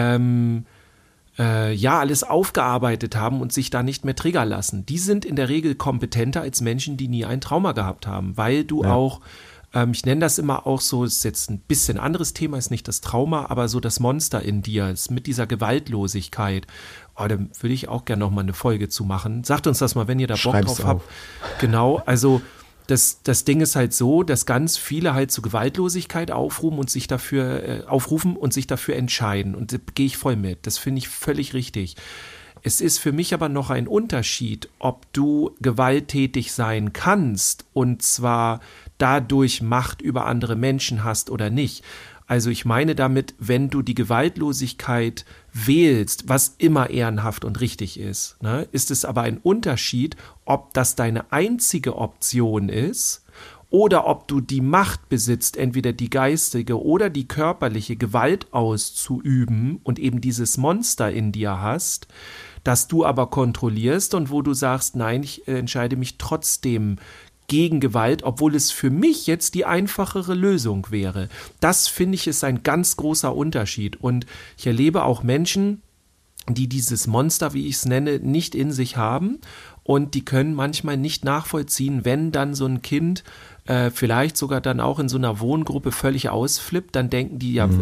alles aufgearbeitet haben und sich da nicht mehr triggern lassen. Die sind in der Regel kompetenter als Menschen, die nie ein Trauma gehabt haben, weil du auch, ich nenne das immer auch so, ist jetzt ein bisschen anderes Thema, ist nicht das Trauma, aber so das Monster in dir, ist mit dieser Gewaltlosigkeit. Da würde ich auch gerne noch mal eine Folge zu machen. Sagt uns das mal, wenn ihr da Bock drauf habt. Genau, also das Ding ist halt so, dass ganz viele halt zur Gewaltlosigkeit aufrufen und sich dafür entscheiden. Und da gehe ich voll mit. Das finde ich völlig richtig. Es ist für mich aber noch ein Unterschied, ob du gewalttätig sein kannst und zwar dadurch Macht über andere Menschen hast oder nicht. Also ich meine damit, wenn du die Gewaltlosigkeit wählst, was immer ehrenhaft und richtig ist, ne, ist es aber ein Unterschied, ob das deine einzige Option ist oder ob du die Macht besitzt, entweder die geistige oder die körperliche Gewalt auszuüben und eben dieses Monster in dir hast, das du aber kontrollierst und wo du sagst, nein, ich entscheide mich trotzdem gegen Gewalt, obwohl es für mich jetzt die einfachere Lösung wäre. Das, finde ich, ist ein ganz großer Unterschied. Und ich erlebe auch Menschen, die dieses Monster, wie ich es nenne, nicht in sich haben und die können manchmal nicht nachvollziehen, wenn dann so ein Kind vielleicht sogar dann auch in so einer Wohngruppe völlig ausflippt, dann denken die ja,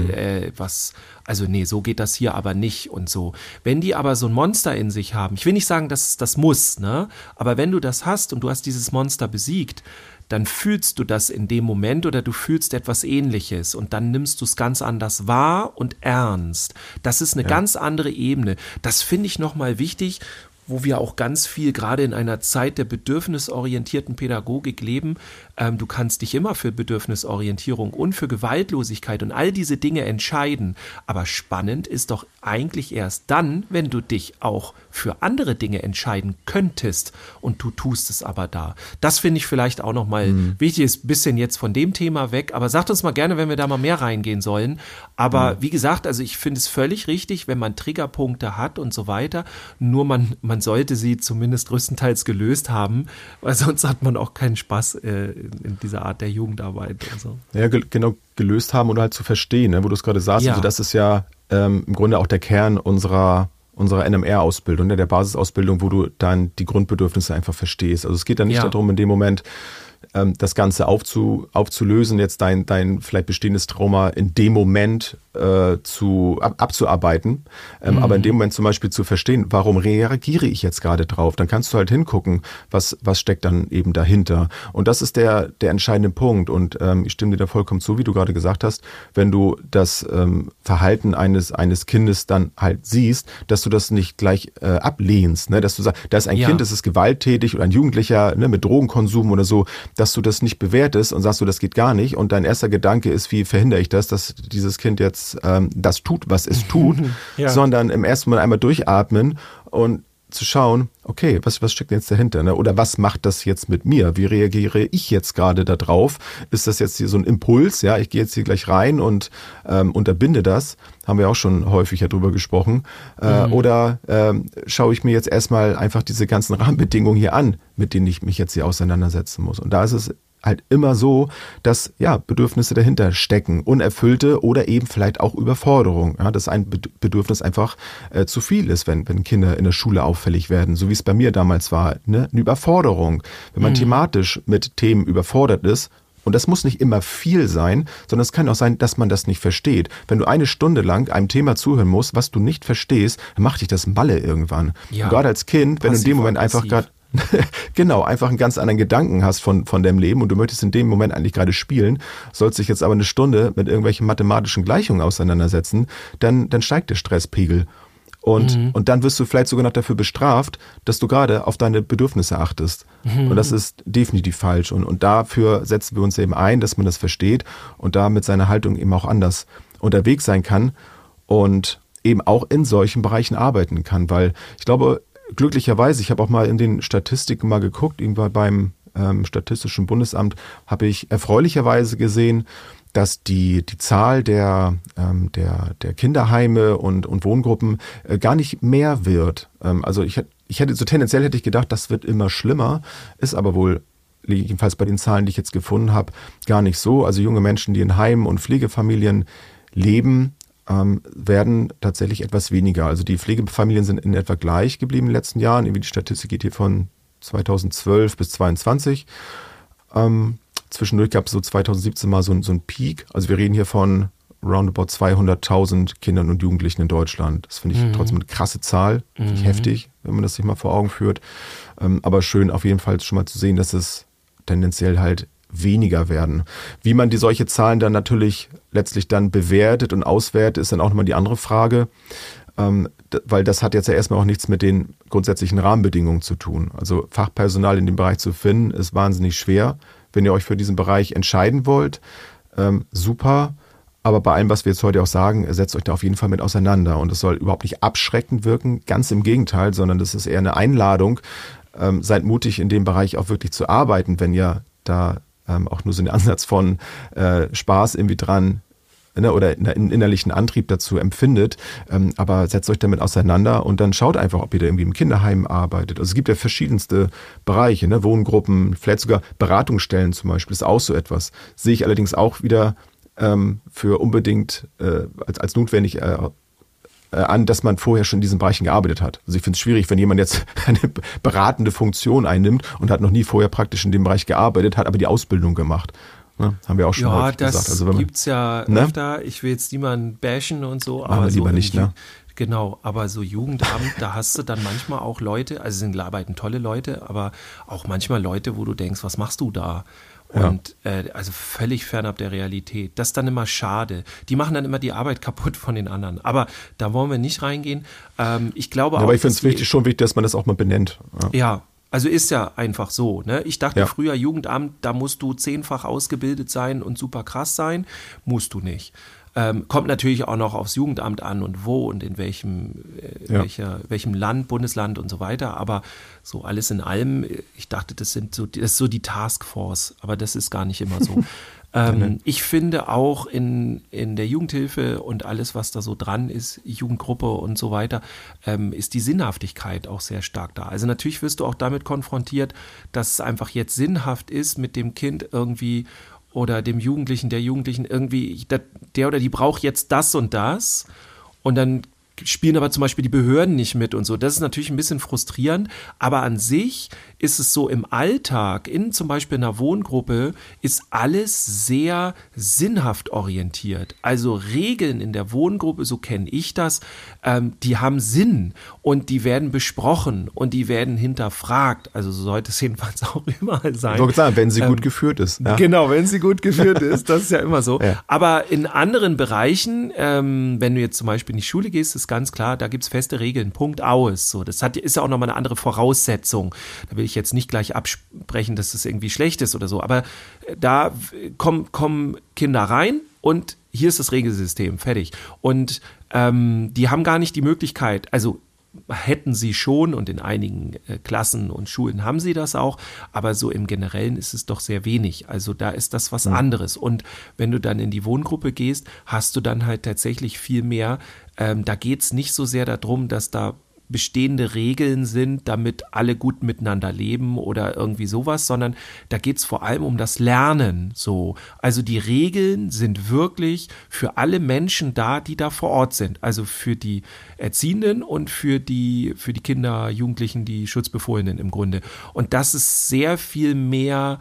so geht das hier aber nicht und so. Wenn die aber so ein Monster in sich haben, ich will nicht sagen, dass das muss, ne? Aber wenn du das hast und du hast dieses Monster besiegt, dann fühlst du das in dem Moment oder du fühlst etwas Ähnliches und dann nimmst du es ganz anders wahr und ernst. Das ist eine ganz andere Ebene. Das finde ich nochmal wichtig, wo wir auch ganz viel gerade in einer Zeit der bedürfnisorientierten Pädagogik leben. Du kannst dich immer für Bedürfnisorientierung und für Gewaltlosigkeit und all diese Dinge entscheiden. Aber spannend ist doch eigentlich erst dann, wenn du dich auch für andere Dinge entscheiden könntest und du tust es aber da. Das finde ich vielleicht auch nochmal wichtig, ist ein bisschen jetzt von dem Thema weg, aber sagt uns mal gerne, wenn wir da mal mehr reingehen sollen. Aber wie gesagt, also ich finde es völlig richtig, wenn man Triggerpunkte hat und so weiter, nur man sollte sie zumindest größtenteils gelöst haben, weil sonst hat man auch keinen Spaß in dieser Art der Jugendarbeit. Und so. Ja, genau, gelöst haben oder halt zu verstehen, ne, wo du es gerade sagst. Ja. Also das ist ja im Grunde auch der Kern unserer NMR-Ausbildung, ne, der Basisausbildung, wo du dann die Grundbedürfnisse einfach verstehst. Also es geht dann nicht darum, in dem Moment das Ganze aufzulösen, jetzt dein vielleicht bestehendes Trauma in dem Moment abzuarbeiten, aber in dem Moment zum Beispiel zu verstehen, warum reagiere ich jetzt gerade drauf? Dann kannst du halt hingucken, was steckt dann eben dahinter. Und das ist der entscheidende Punkt. Und ich stimme dir da vollkommen zu, wie du gerade gesagt hast, wenn du das Verhalten eines Kindes dann halt siehst, dass du das nicht gleich ablehnst, ne? Dass du sagst, da ist ein Kind, das ist gewalttätig oder ein Jugendlicher, ne, mit Drogenkonsum oder so, dass du das nicht bewertest und sagst du, das geht gar nicht. Und dein erster Gedanke ist, wie verhindere ich das, dass dieses Kind jetzt das tut, was es tut, sondern im ersten Mal einmal durchatmen und zu schauen, okay, was steckt denn jetzt dahinter? Ne? Oder was macht das jetzt mit mir? Wie reagiere ich jetzt gerade da drauf? Ist das jetzt hier so ein Impuls? Ja, ich gehe jetzt hier gleich rein und unterbinde das. Haben wir auch schon häufiger drüber gesprochen. Oder schaue ich mir jetzt erstmal einfach diese ganzen Rahmenbedingungen hier an, mit denen ich mich jetzt hier auseinandersetzen muss. Und da ist es halt immer so, dass Bedürfnisse dahinter stecken, unerfüllte oder eben vielleicht auch Überforderung, dass ein Bedürfnis einfach zu viel ist, wenn Kinder in der Schule auffällig werden, so wie es bei mir damals war, ne? Eine Überforderung. Wenn man thematisch mit Themen überfordert ist, und das muss nicht immer viel sein, sondern es kann auch sein, dass man das nicht versteht. Wenn du eine Stunde lang einem Thema zuhören musst, was du nicht verstehst, dann macht dich das Malle irgendwann. Ja. Und gerade als Kind, wenn du in dem Moment einfach gerade genau, einfach einen ganz anderen Gedanken hast von deinem Leben und du möchtest in dem Moment eigentlich gerade spielen, sollst dich jetzt aber eine Stunde mit irgendwelchen mathematischen Gleichungen auseinandersetzen, dann steigt der Stresspegel. Und dann wirst du vielleicht sogar noch dafür bestraft, dass du gerade auf deine Bedürfnisse achtest. Und das ist definitiv falsch. Und dafür setzen wir uns eben ein, dass man das versteht und da mit seiner Haltung eben auch anders unterwegs sein kann und eben auch in solchen Bereichen arbeiten kann. Weil ich glaube, glücklicherweise, ich habe auch mal in den Statistiken mal geguckt, irgendwann beim Statistischen Bundesamt habe ich erfreulicherweise gesehen, dass die Zahl der Kinderheime und Wohngruppen gar nicht mehr wird. Also ich hätte so tendenziell hätte ich gedacht, das wird immer schlimmer, ist aber wohl jedenfalls bei den Zahlen, die ich jetzt gefunden habe, gar nicht so. Also junge Menschen, die in Heimen und Pflegefamilien leben, werden tatsächlich etwas weniger. Also die Pflegefamilien sind in etwa gleich geblieben in den letzten Jahren. Irgendwie die Statistik geht hier von 2012 bis 2022. Zwischendurch gab es so 2017 mal so einen Peak. Also wir reden hier von roundabout 200.000 Kindern und Jugendlichen in Deutschland. Das finde ich trotzdem eine krasse Zahl, finde ich heftig, wenn man das sich mal vor Augen führt. Aber schön auf jeden Fall schon mal zu sehen, dass es tendenziell halt weniger werden. Wie man solche Zahlen dann natürlich letztlich dann bewertet und auswertet, ist dann auch nochmal die andere Frage, weil das hat jetzt ja erstmal auch nichts mit den grundsätzlichen Rahmenbedingungen zu tun. Also Fachpersonal in dem Bereich zu finden, ist wahnsinnig schwer. Wenn ihr euch für diesen Bereich entscheiden wollt, super. Aber bei allem, was wir jetzt heute auch sagen, setzt euch da auf jeden Fall mit auseinander. Und es soll überhaupt nicht abschreckend wirken, ganz im Gegenteil, sondern das ist eher eine Einladung. Seid mutig, in dem Bereich auch wirklich zu arbeiten, wenn ihr da auch nur so einen Ansatz von Spaß irgendwie dran oder einen innerlichen Antrieb dazu empfindet, aber setzt euch damit auseinander und dann schaut einfach, ob ihr da irgendwie im Kinderheim arbeitet. Also es gibt ja verschiedenste Bereiche, ne? Wohngruppen, vielleicht sogar Beratungsstellen zum Beispiel, ist auch so etwas. Sehe ich allerdings auch wieder für unbedingt als notwendig an, dass man vorher schon in diesen Bereichen gearbeitet hat. Also ich finde es schwierig, wenn jemand jetzt eine beratende Funktion einnimmt und hat noch nie vorher praktisch in dem Bereich gearbeitet, hat aber die Ausbildung gemacht. Ne? Haben wir auch schon häufig gesagt. Ja, das gibt's ja öfter. Ich will jetzt niemanden bashen und so. Aber lieber so nicht, ne? Genau, aber so Jugendamt, da hast du dann manchmal auch Leute, also arbeiten tolle Leute, aber auch manchmal Leute, wo du denkst, was machst du da? Und also völlig fernab der Realität. Das ist dann immer schade. Die machen dann immer die Arbeit kaputt von den anderen. Aber da wollen wir nicht reingehen. Ich glaube auch. Aber ich finde es schon wichtig, dass man das auch mal benennt. Ja. Also ist ja einfach so. Ne? Ich dachte früher, Jugendamt, da musst du 10-fach ausgebildet sein und super krass sein. Musst du nicht. Kommt natürlich auch noch aufs Jugendamt an und wo und in welchem Land, Bundesland und so weiter. Aber so alles in allem, ich dachte, das ist so die Taskforce. Aber das ist gar nicht immer so. Ich finde auch in der Jugendhilfe und alles, was da so dran ist, Jugendgruppe und so weiter, ist die Sinnhaftigkeit auch sehr stark da. Also natürlich wirst du auch damit konfrontiert, dass es einfach jetzt sinnhaft ist, mit dem Kind irgendwie oder dem Jugendlichen, der Jugendlichen irgendwie, der oder die braucht jetzt das und das und dann spielen aber zum Beispiel die Behörden nicht mit und so. Das ist natürlich ein bisschen frustrierend, aber an sich ist es so im Alltag, in zum Beispiel einer Wohngruppe, ist alles sehr sinnhaft orientiert. Also Regeln in der Wohngruppe, so kenne ich das, die haben Sinn und die werden besprochen und die werden hinterfragt. Also so sollte es jedenfalls auch überall sein. Ich wollte sagen, wenn sie gut geführt ist. Ja. Genau, wenn sie gut geführt ist, das ist ja immer so. Ja. Aber in anderen Bereichen, wenn du jetzt zum Beispiel in die Schule gehst, ist ganz klar, da gibt es feste Regeln, Punkt, aus. So, das ist ja auch nochmal eine andere Voraussetzung. Da will ich jetzt nicht gleich absprechen, dass das irgendwie schlecht ist oder so, aber da kommen Kinder rein und hier ist das Regelsystem, fertig. Und die haben gar nicht die Möglichkeit, also hätten sie schon und in einigen Klassen und Schulen haben sie das auch, aber so im Generellen ist es doch sehr wenig. Also da ist das was anderes. Und wenn du dann in die Wohngruppe gehst, hast du dann halt tatsächlich viel mehr. Da geht es nicht so sehr darum, dass da bestehende Regeln sind, damit alle gut miteinander leben oder irgendwie sowas, sondern da geht es vor allem um das Lernen. So. Also die Regeln sind wirklich für alle Menschen da, die da vor Ort sind. Also für die Erziehenden und für die Kinder, Jugendlichen, die Schutzbefohlenen im Grunde. Und das ist sehr viel mehr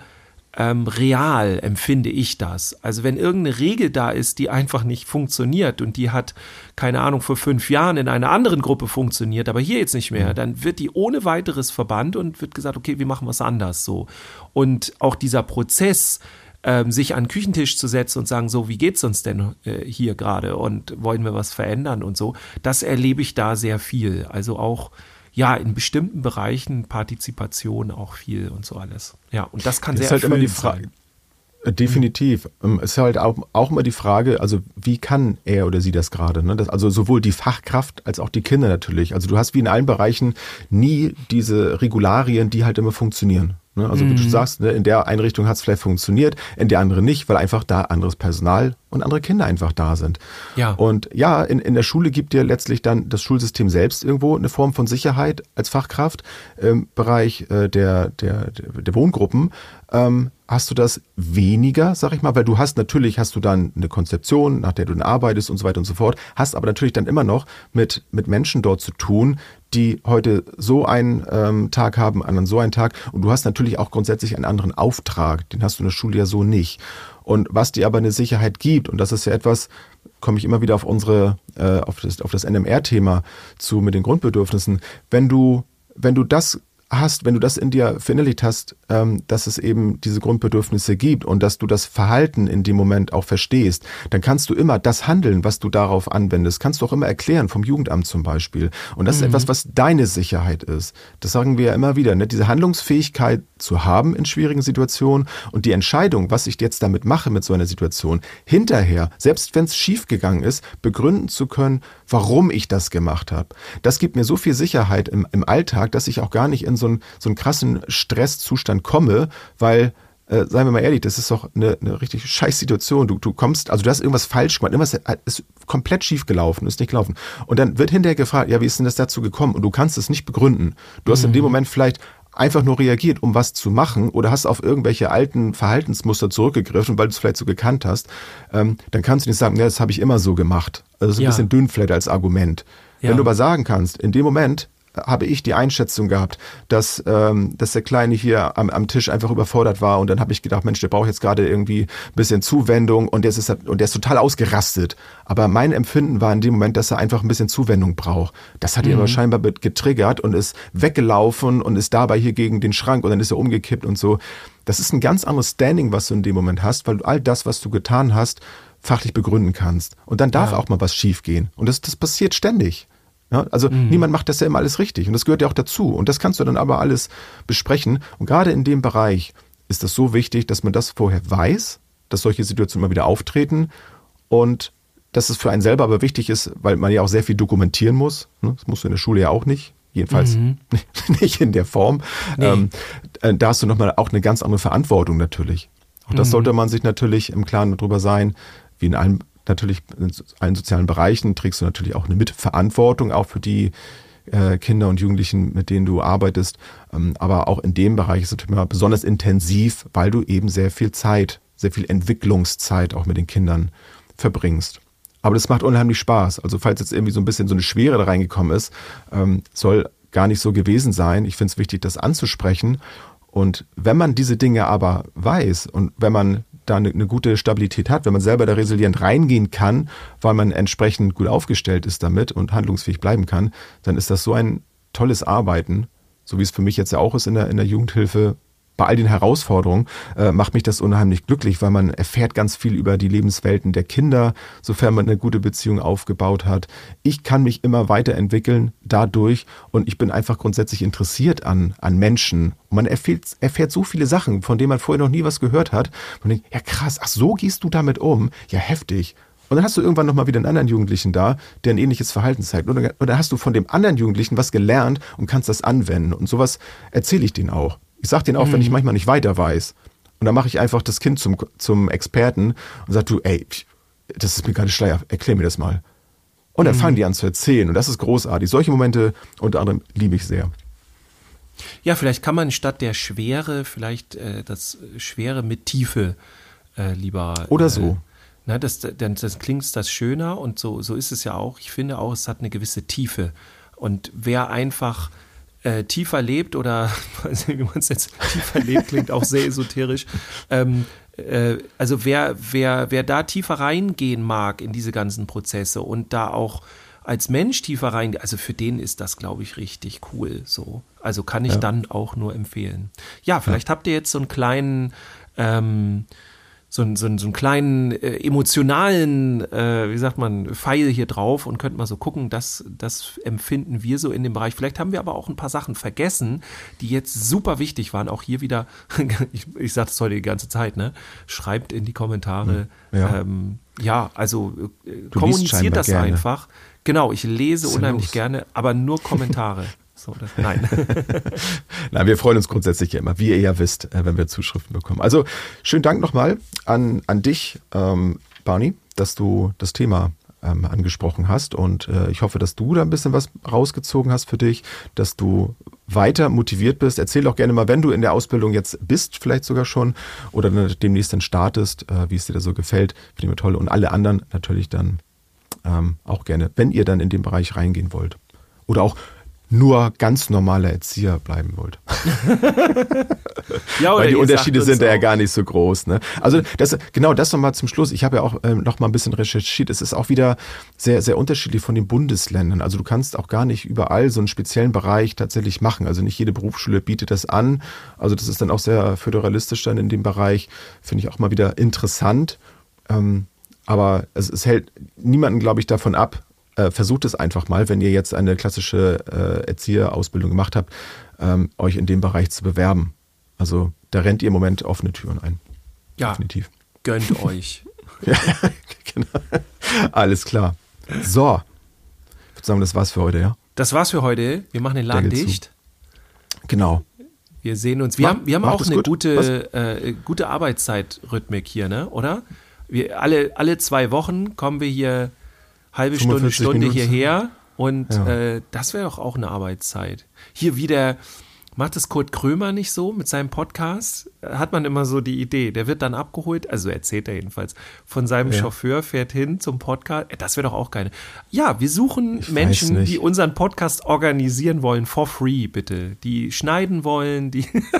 real, empfinde ich das. Also wenn irgendeine Regel da ist, die einfach nicht funktioniert und die hat, keine Ahnung, vor 5 Jahren in einer anderen Gruppe funktioniert, aber hier jetzt nicht mehr, dann wird die ohne weiteres verbannt und wird gesagt, okay, wir machen was anders so. Und auch dieser Prozess, sich an den Küchentisch zu setzen und sagen, so, wie geht's uns denn hier gerade und wollen wir was verändern und so, das erlebe ich da sehr viel. Also auch, ja, in bestimmten Bereichen Partizipation auch viel und so alles. Ja, und das kann sehr erfüllend immer die Frage sein. Definitiv. Es ist halt auch immer die Frage, also wie kann er oder sie das gerade? Ne? Also sowohl die Fachkraft als auch die Kinder natürlich. Also du hast wie in allen Bereichen nie diese Regularien, die halt immer funktionieren. Ne? Also wie du sagst, ne, in der Einrichtung hat es vielleicht funktioniert, in der anderen nicht, weil einfach da anderes Personal und andere Kinder einfach da sind. Ja. Und ja, in der Schule gibt dir letztlich dann das Schulsystem selbst irgendwo eine Form von Sicherheit als Fachkraft. Im Bereich der Wohngruppen hast du das weniger, sag ich mal, weil hast du dann eine Konzeption, nach der du dann arbeitest und so weiter und so fort, hast aber natürlich dann immer noch mit Menschen dort zu tun, die heute so einen Tag haben, anderen so einen Tag, und du hast natürlich auch grundsätzlich einen anderen Auftrag, den hast du in der Schule ja so nicht. Und was dir aber eine Sicherheit gibt, und das ist ja etwas, komme ich immer wieder auf auf das NMR-Thema zu mit den Grundbedürfnissen, wenn du das hast, wenn du das in dir verinnerlicht hast, dass es eben diese Grundbedürfnisse gibt und dass du das Verhalten in dem Moment auch verstehst, dann kannst du immer das Handeln, was du darauf anwendest, kannst du auch immer erklären, vom Jugendamt zum Beispiel. Und das ist etwas, was deine Sicherheit ist. Das sagen wir ja immer wieder, ne? Diese Handlungsfähigkeit zu haben in schwierigen Situationen und die Entscheidung, was ich jetzt damit mache mit so einer Situation, hinterher, selbst wenn es schief gegangen ist, begründen zu können, warum ich das gemacht habe. Das gibt mir so viel Sicherheit im Alltag, dass ich auch gar nicht in so einen krassen Stresszustand komme, weil, seien wir mal ehrlich, das ist doch eine richtig scheiß Situation. Du kommst, also du hast irgendwas falsch gemacht, irgendwas ist komplett schief gelaufen, ist nicht gelaufen. Und dann wird hinterher gefragt, ja, wie ist denn das dazu gekommen? Und du kannst es nicht begründen. Du hast in dem Moment vielleicht einfach nur reagiert, um was zu machen, oder hast auf irgendwelche alten Verhaltensmuster zurückgegriffen, weil du es vielleicht so gekannt hast, dann kannst du nicht sagen, ja, das habe ich immer so gemacht. Also das ist ein bisschen dünn vielleicht als Argument. Ja. Wenn du aber sagen kannst, in dem Moment habe ich die Einschätzung gehabt, dass der Kleine hier am Tisch einfach überfordert war, und dann habe ich gedacht, Mensch, der braucht jetzt gerade irgendwie ein bisschen Zuwendung, und der ist total ausgerastet. Aber mein Empfinden war in dem Moment, dass er einfach ein bisschen Zuwendung braucht. Das hat ihn aber scheinbar getriggert und ist weggelaufen und ist dabei hier gegen den Schrank, und dann ist er umgekippt und so. Das ist ein ganz anderes Standing, was du in dem Moment hast, weil du all das, was du getan hast, fachlich begründen kannst. Und dann darf auch mal was schief gehen. Und das passiert ständig. Ja, also niemand macht das ja immer alles richtig, und das gehört ja auch dazu, und das kannst du dann aber alles besprechen, und gerade in dem Bereich ist es so wichtig, dass man das vorher weiß, dass solche Situationen immer wieder auftreten, und dass es für einen selber aber wichtig ist, weil man ja auch sehr viel dokumentieren muss, das musst du in der Schule ja auch nicht, jedenfalls nicht in der Form, da hast du nochmal auch eine ganz andere Verantwortung natürlich. Auch das sollte man sich natürlich im Klaren darüber sein, wie in allen sozialen Bereichen trägst du natürlich auch eine Mitverantwortung, auch für die Kinder und Jugendlichen, mit denen du arbeitest. Aber auch in dem Bereich ist es natürlich immer besonders intensiv, weil du eben sehr viel Entwicklungszeit auch mit den Kindern verbringst. Aber das macht unheimlich Spaß. Also falls jetzt irgendwie so ein bisschen so eine Schwere da reingekommen ist, soll gar nicht so gewesen sein. Ich finde es wichtig, das anzusprechen. Und wenn man diese Dinge aber weiß und wenn man da eine gute Stabilität hat, wenn man selber da resilient reingehen kann, weil man entsprechend gut aufgestellt ist damit und handlungsfähig bleiben kann, dann ist das so ein tolles Arbeiten, so wie es für mich jetzt ja auch ist in der Jugendhilfe. Bei all den Herausforderungen macht mich das unheimlich glücklich, weil man erfährt ganz viel über die Lebenswelten der Kinder, sofern man eine gute Beziehung aufgebaut hat. Ich kann mich immer weiterentwickeln dadurch, und ich bin einfach grundsätzlich interessiert an Menschen. Und man erfährt so viele Sachen, von denen man vorher noch nie was gehört hat. Man denkt, ja krass, ach so gehst du damit um? Ja, heftig. Und dann hast du irgendwann nochmal wieder einen anderen Jugendlichen da, der ein ähnliches Verhalten zeigt. Und dann hast du von dem anderen Jugendlichen was gelernt und kannst das anwenden. Und sowas erzähle ich denen auch. Ich sage denen auch, wenn ich manchmal nicht weiter weiß. Und dann mache ich einfach das Kind zum Experten und sage, du, ey, das ist mir gerade Schleier, erklär mir das mal. Und dann fangen die an zu erzählen, und das ist großartig. Solche Momente unter anderem liebe ich sehr. Ja, vielleicht kann man statt der Schwere vielleicht das Schwere mit Tiefe lieber... Oder so. Das klingt das schöner, und so ist es ja auch. Ich finde auch, es hat eine gewisse Tiefe. Und wer einfach tiefer lebt, oder wie man es jetzt tiefer lebt, klingt auch sehr esoterisch. Also wer da tiefer reingehen mag in diese ganzen Prozesse und da auch als Mensch tiefer reingehen, also für den ist das, glaube ich, richtig cool. So. Also kann ich dann auch nur empfehlen. Ja, vielleicht habt ihr jetzt so einen kleinen so einen kleinen emotionalen, wie sagt man, Pfeil hier drauf und könnt mal so gucken, das empfinden wir so in dem Bereich. Vielleicht haben wir aber auch ein paar Sachen vergessen, die jetzt super wichtig waren. Auch hier wieder, ich sage das heute die ganze Zeit, ne? Schreibt in die Kommentare. Also kommuniziert das gerne. Einfach. Genau, ich lese unheimlich gerne, aber nur Kommentare. Nein. Nein, wir freuen uns grundsätzlich ja immer, wie ihr ja wisst, wenn wir Zuschriften bekommen. Also schönen Dank nochmal an dich, Barney, dass du das Thema angesprochen hast und ich hoffe, dass du da ein bisschen was rausgezogen hast für dich, dass du weiter motiviert bist. Erzähl auch gerne mal, wenn du in der Ausbildung jetzt bist, vielleicht sogar schon oder demnächst dann startest, wie es dir da so gefällt. Finde ich mir toll und alle anderen natürlich dann auch gerne, wenn ihr dann in den Bereich reingehen wollt oder auch nur ganz normaler Erzieher bleiben wollt. Ja, weil die Unterschiede sind ja gar nicht so groß. Ne? Also das nochmal zum Schluss. Ich habe ja auch noch mal ein bisschen recherchiert. Es ist auch wieder sehr, sehr unterschiedlich von den Bundesländern. Also du kannst auch gar nicht überall so einen speziellen Bereich tatsächlich machen. Also nicht jede Berufsschule bietet das an. Also das ist dann auch sehr föderalistisch dann in dem Bereich. Finde ich auch mal wieder interessant. Aber es hält niemanden, glaube ich, davon ab. Versucht es einfach mal, wenn ihr jetzt eine klassische Erzieherausbildung gemacht habt, euch in dem Bereich zu bewerben. Also da rennt ihr im Moment offene Türen ein. Ja, definitiv. Gönnt euch. Ja, genau. Alles klar. So, ich würde sagen, das war's für heute, ja? Das war's für heute. Wir machen den Laden dicht. Genau. Wir sehen uns. Wir haben auch eine gute Arbeitszeitrhythmik hier, ne? Oder? Wir alle 2 Wochen kommen wir hier halbe Stunde Minuten. Hierher und das wäre doch auch eine Arbeitszeit. Hier wieder, macht es Kurt Krömer nicht so mit seinem Podcast? Hat man immer so die Idee, der wird dann abgeholt, also erzählt er jedenfalls, von seinem Chauffeur, fährt hin zum Podcast. Das wäre doch auch geil. Ja, wir suchen Menschen, die unseren Podcast organisieren wollen, for free bitte. Die schneiden wollen,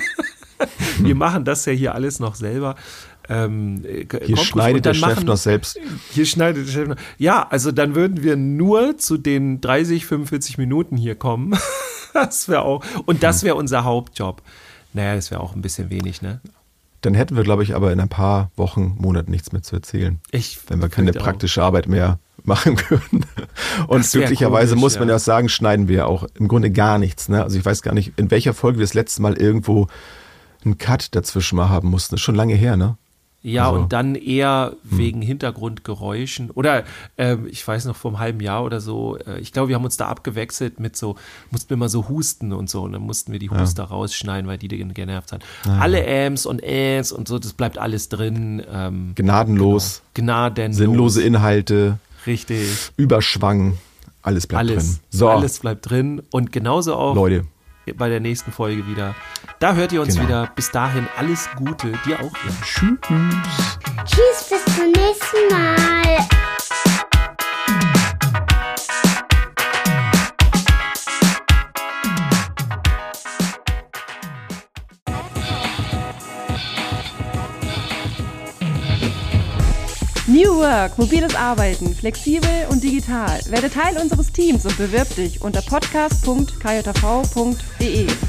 wir machen das ja hier alles noch selber. Hier schneidet der Chef noch selbst. Hier schneidet der Chef noch. Ja, also dann würden wir nur zu den 30, 45 Minuten hier kommen. Das wäre auch, und das wäre unser Hauptjob. Naja, das wäre auch ein bisschen wenig, ne? Dann hätten wir, glaube ich, aber in ein paar Wochen, Monaten nichts mehr zu erzählen. Wenn wir keine praktische Arbeit mehr machen können. Und glücklicherweise muss man ja auch sagen, schneiden wir auch im Grunde gar nichts. Ne? Also ich weiß gar nicht, in welcher Folge wir das letzte Mal irgendwo einen Cut dazwischen mal haben mussten. Das ist schon lange her, ne? Ja, also, und dann eher wegen Hintergrundgeräuschen. Oder ich weiß noch, vor einem halben Jahr oder so, ich glaube, wir haben uns da abgewechselt mit so, mussten wir mal so husten und so. Und dann mussten wir die Huster rausschneiden, weil die genervt haben. Alle Äms und Äs und so, das bleibt alles drin. Gnadenlos. Genau. Gnadenlos. Sinnlose Inhalte. Richtig. Überschwang. Alles bleibt drin. So. Alles bleibt drin. Und genauso auch Leute, bei der nächsten Folge wieder. Da hört ihr uns wieder. Bis dahin alles Gute. Dir auch. Ja. Tschüss. Tschüss, bis zum nächsten Mal. New Work, mobiles Arbeiten, flexibel und digital. Werde Teil unseres Teams und bewirb dich unter podcast.kjv.de.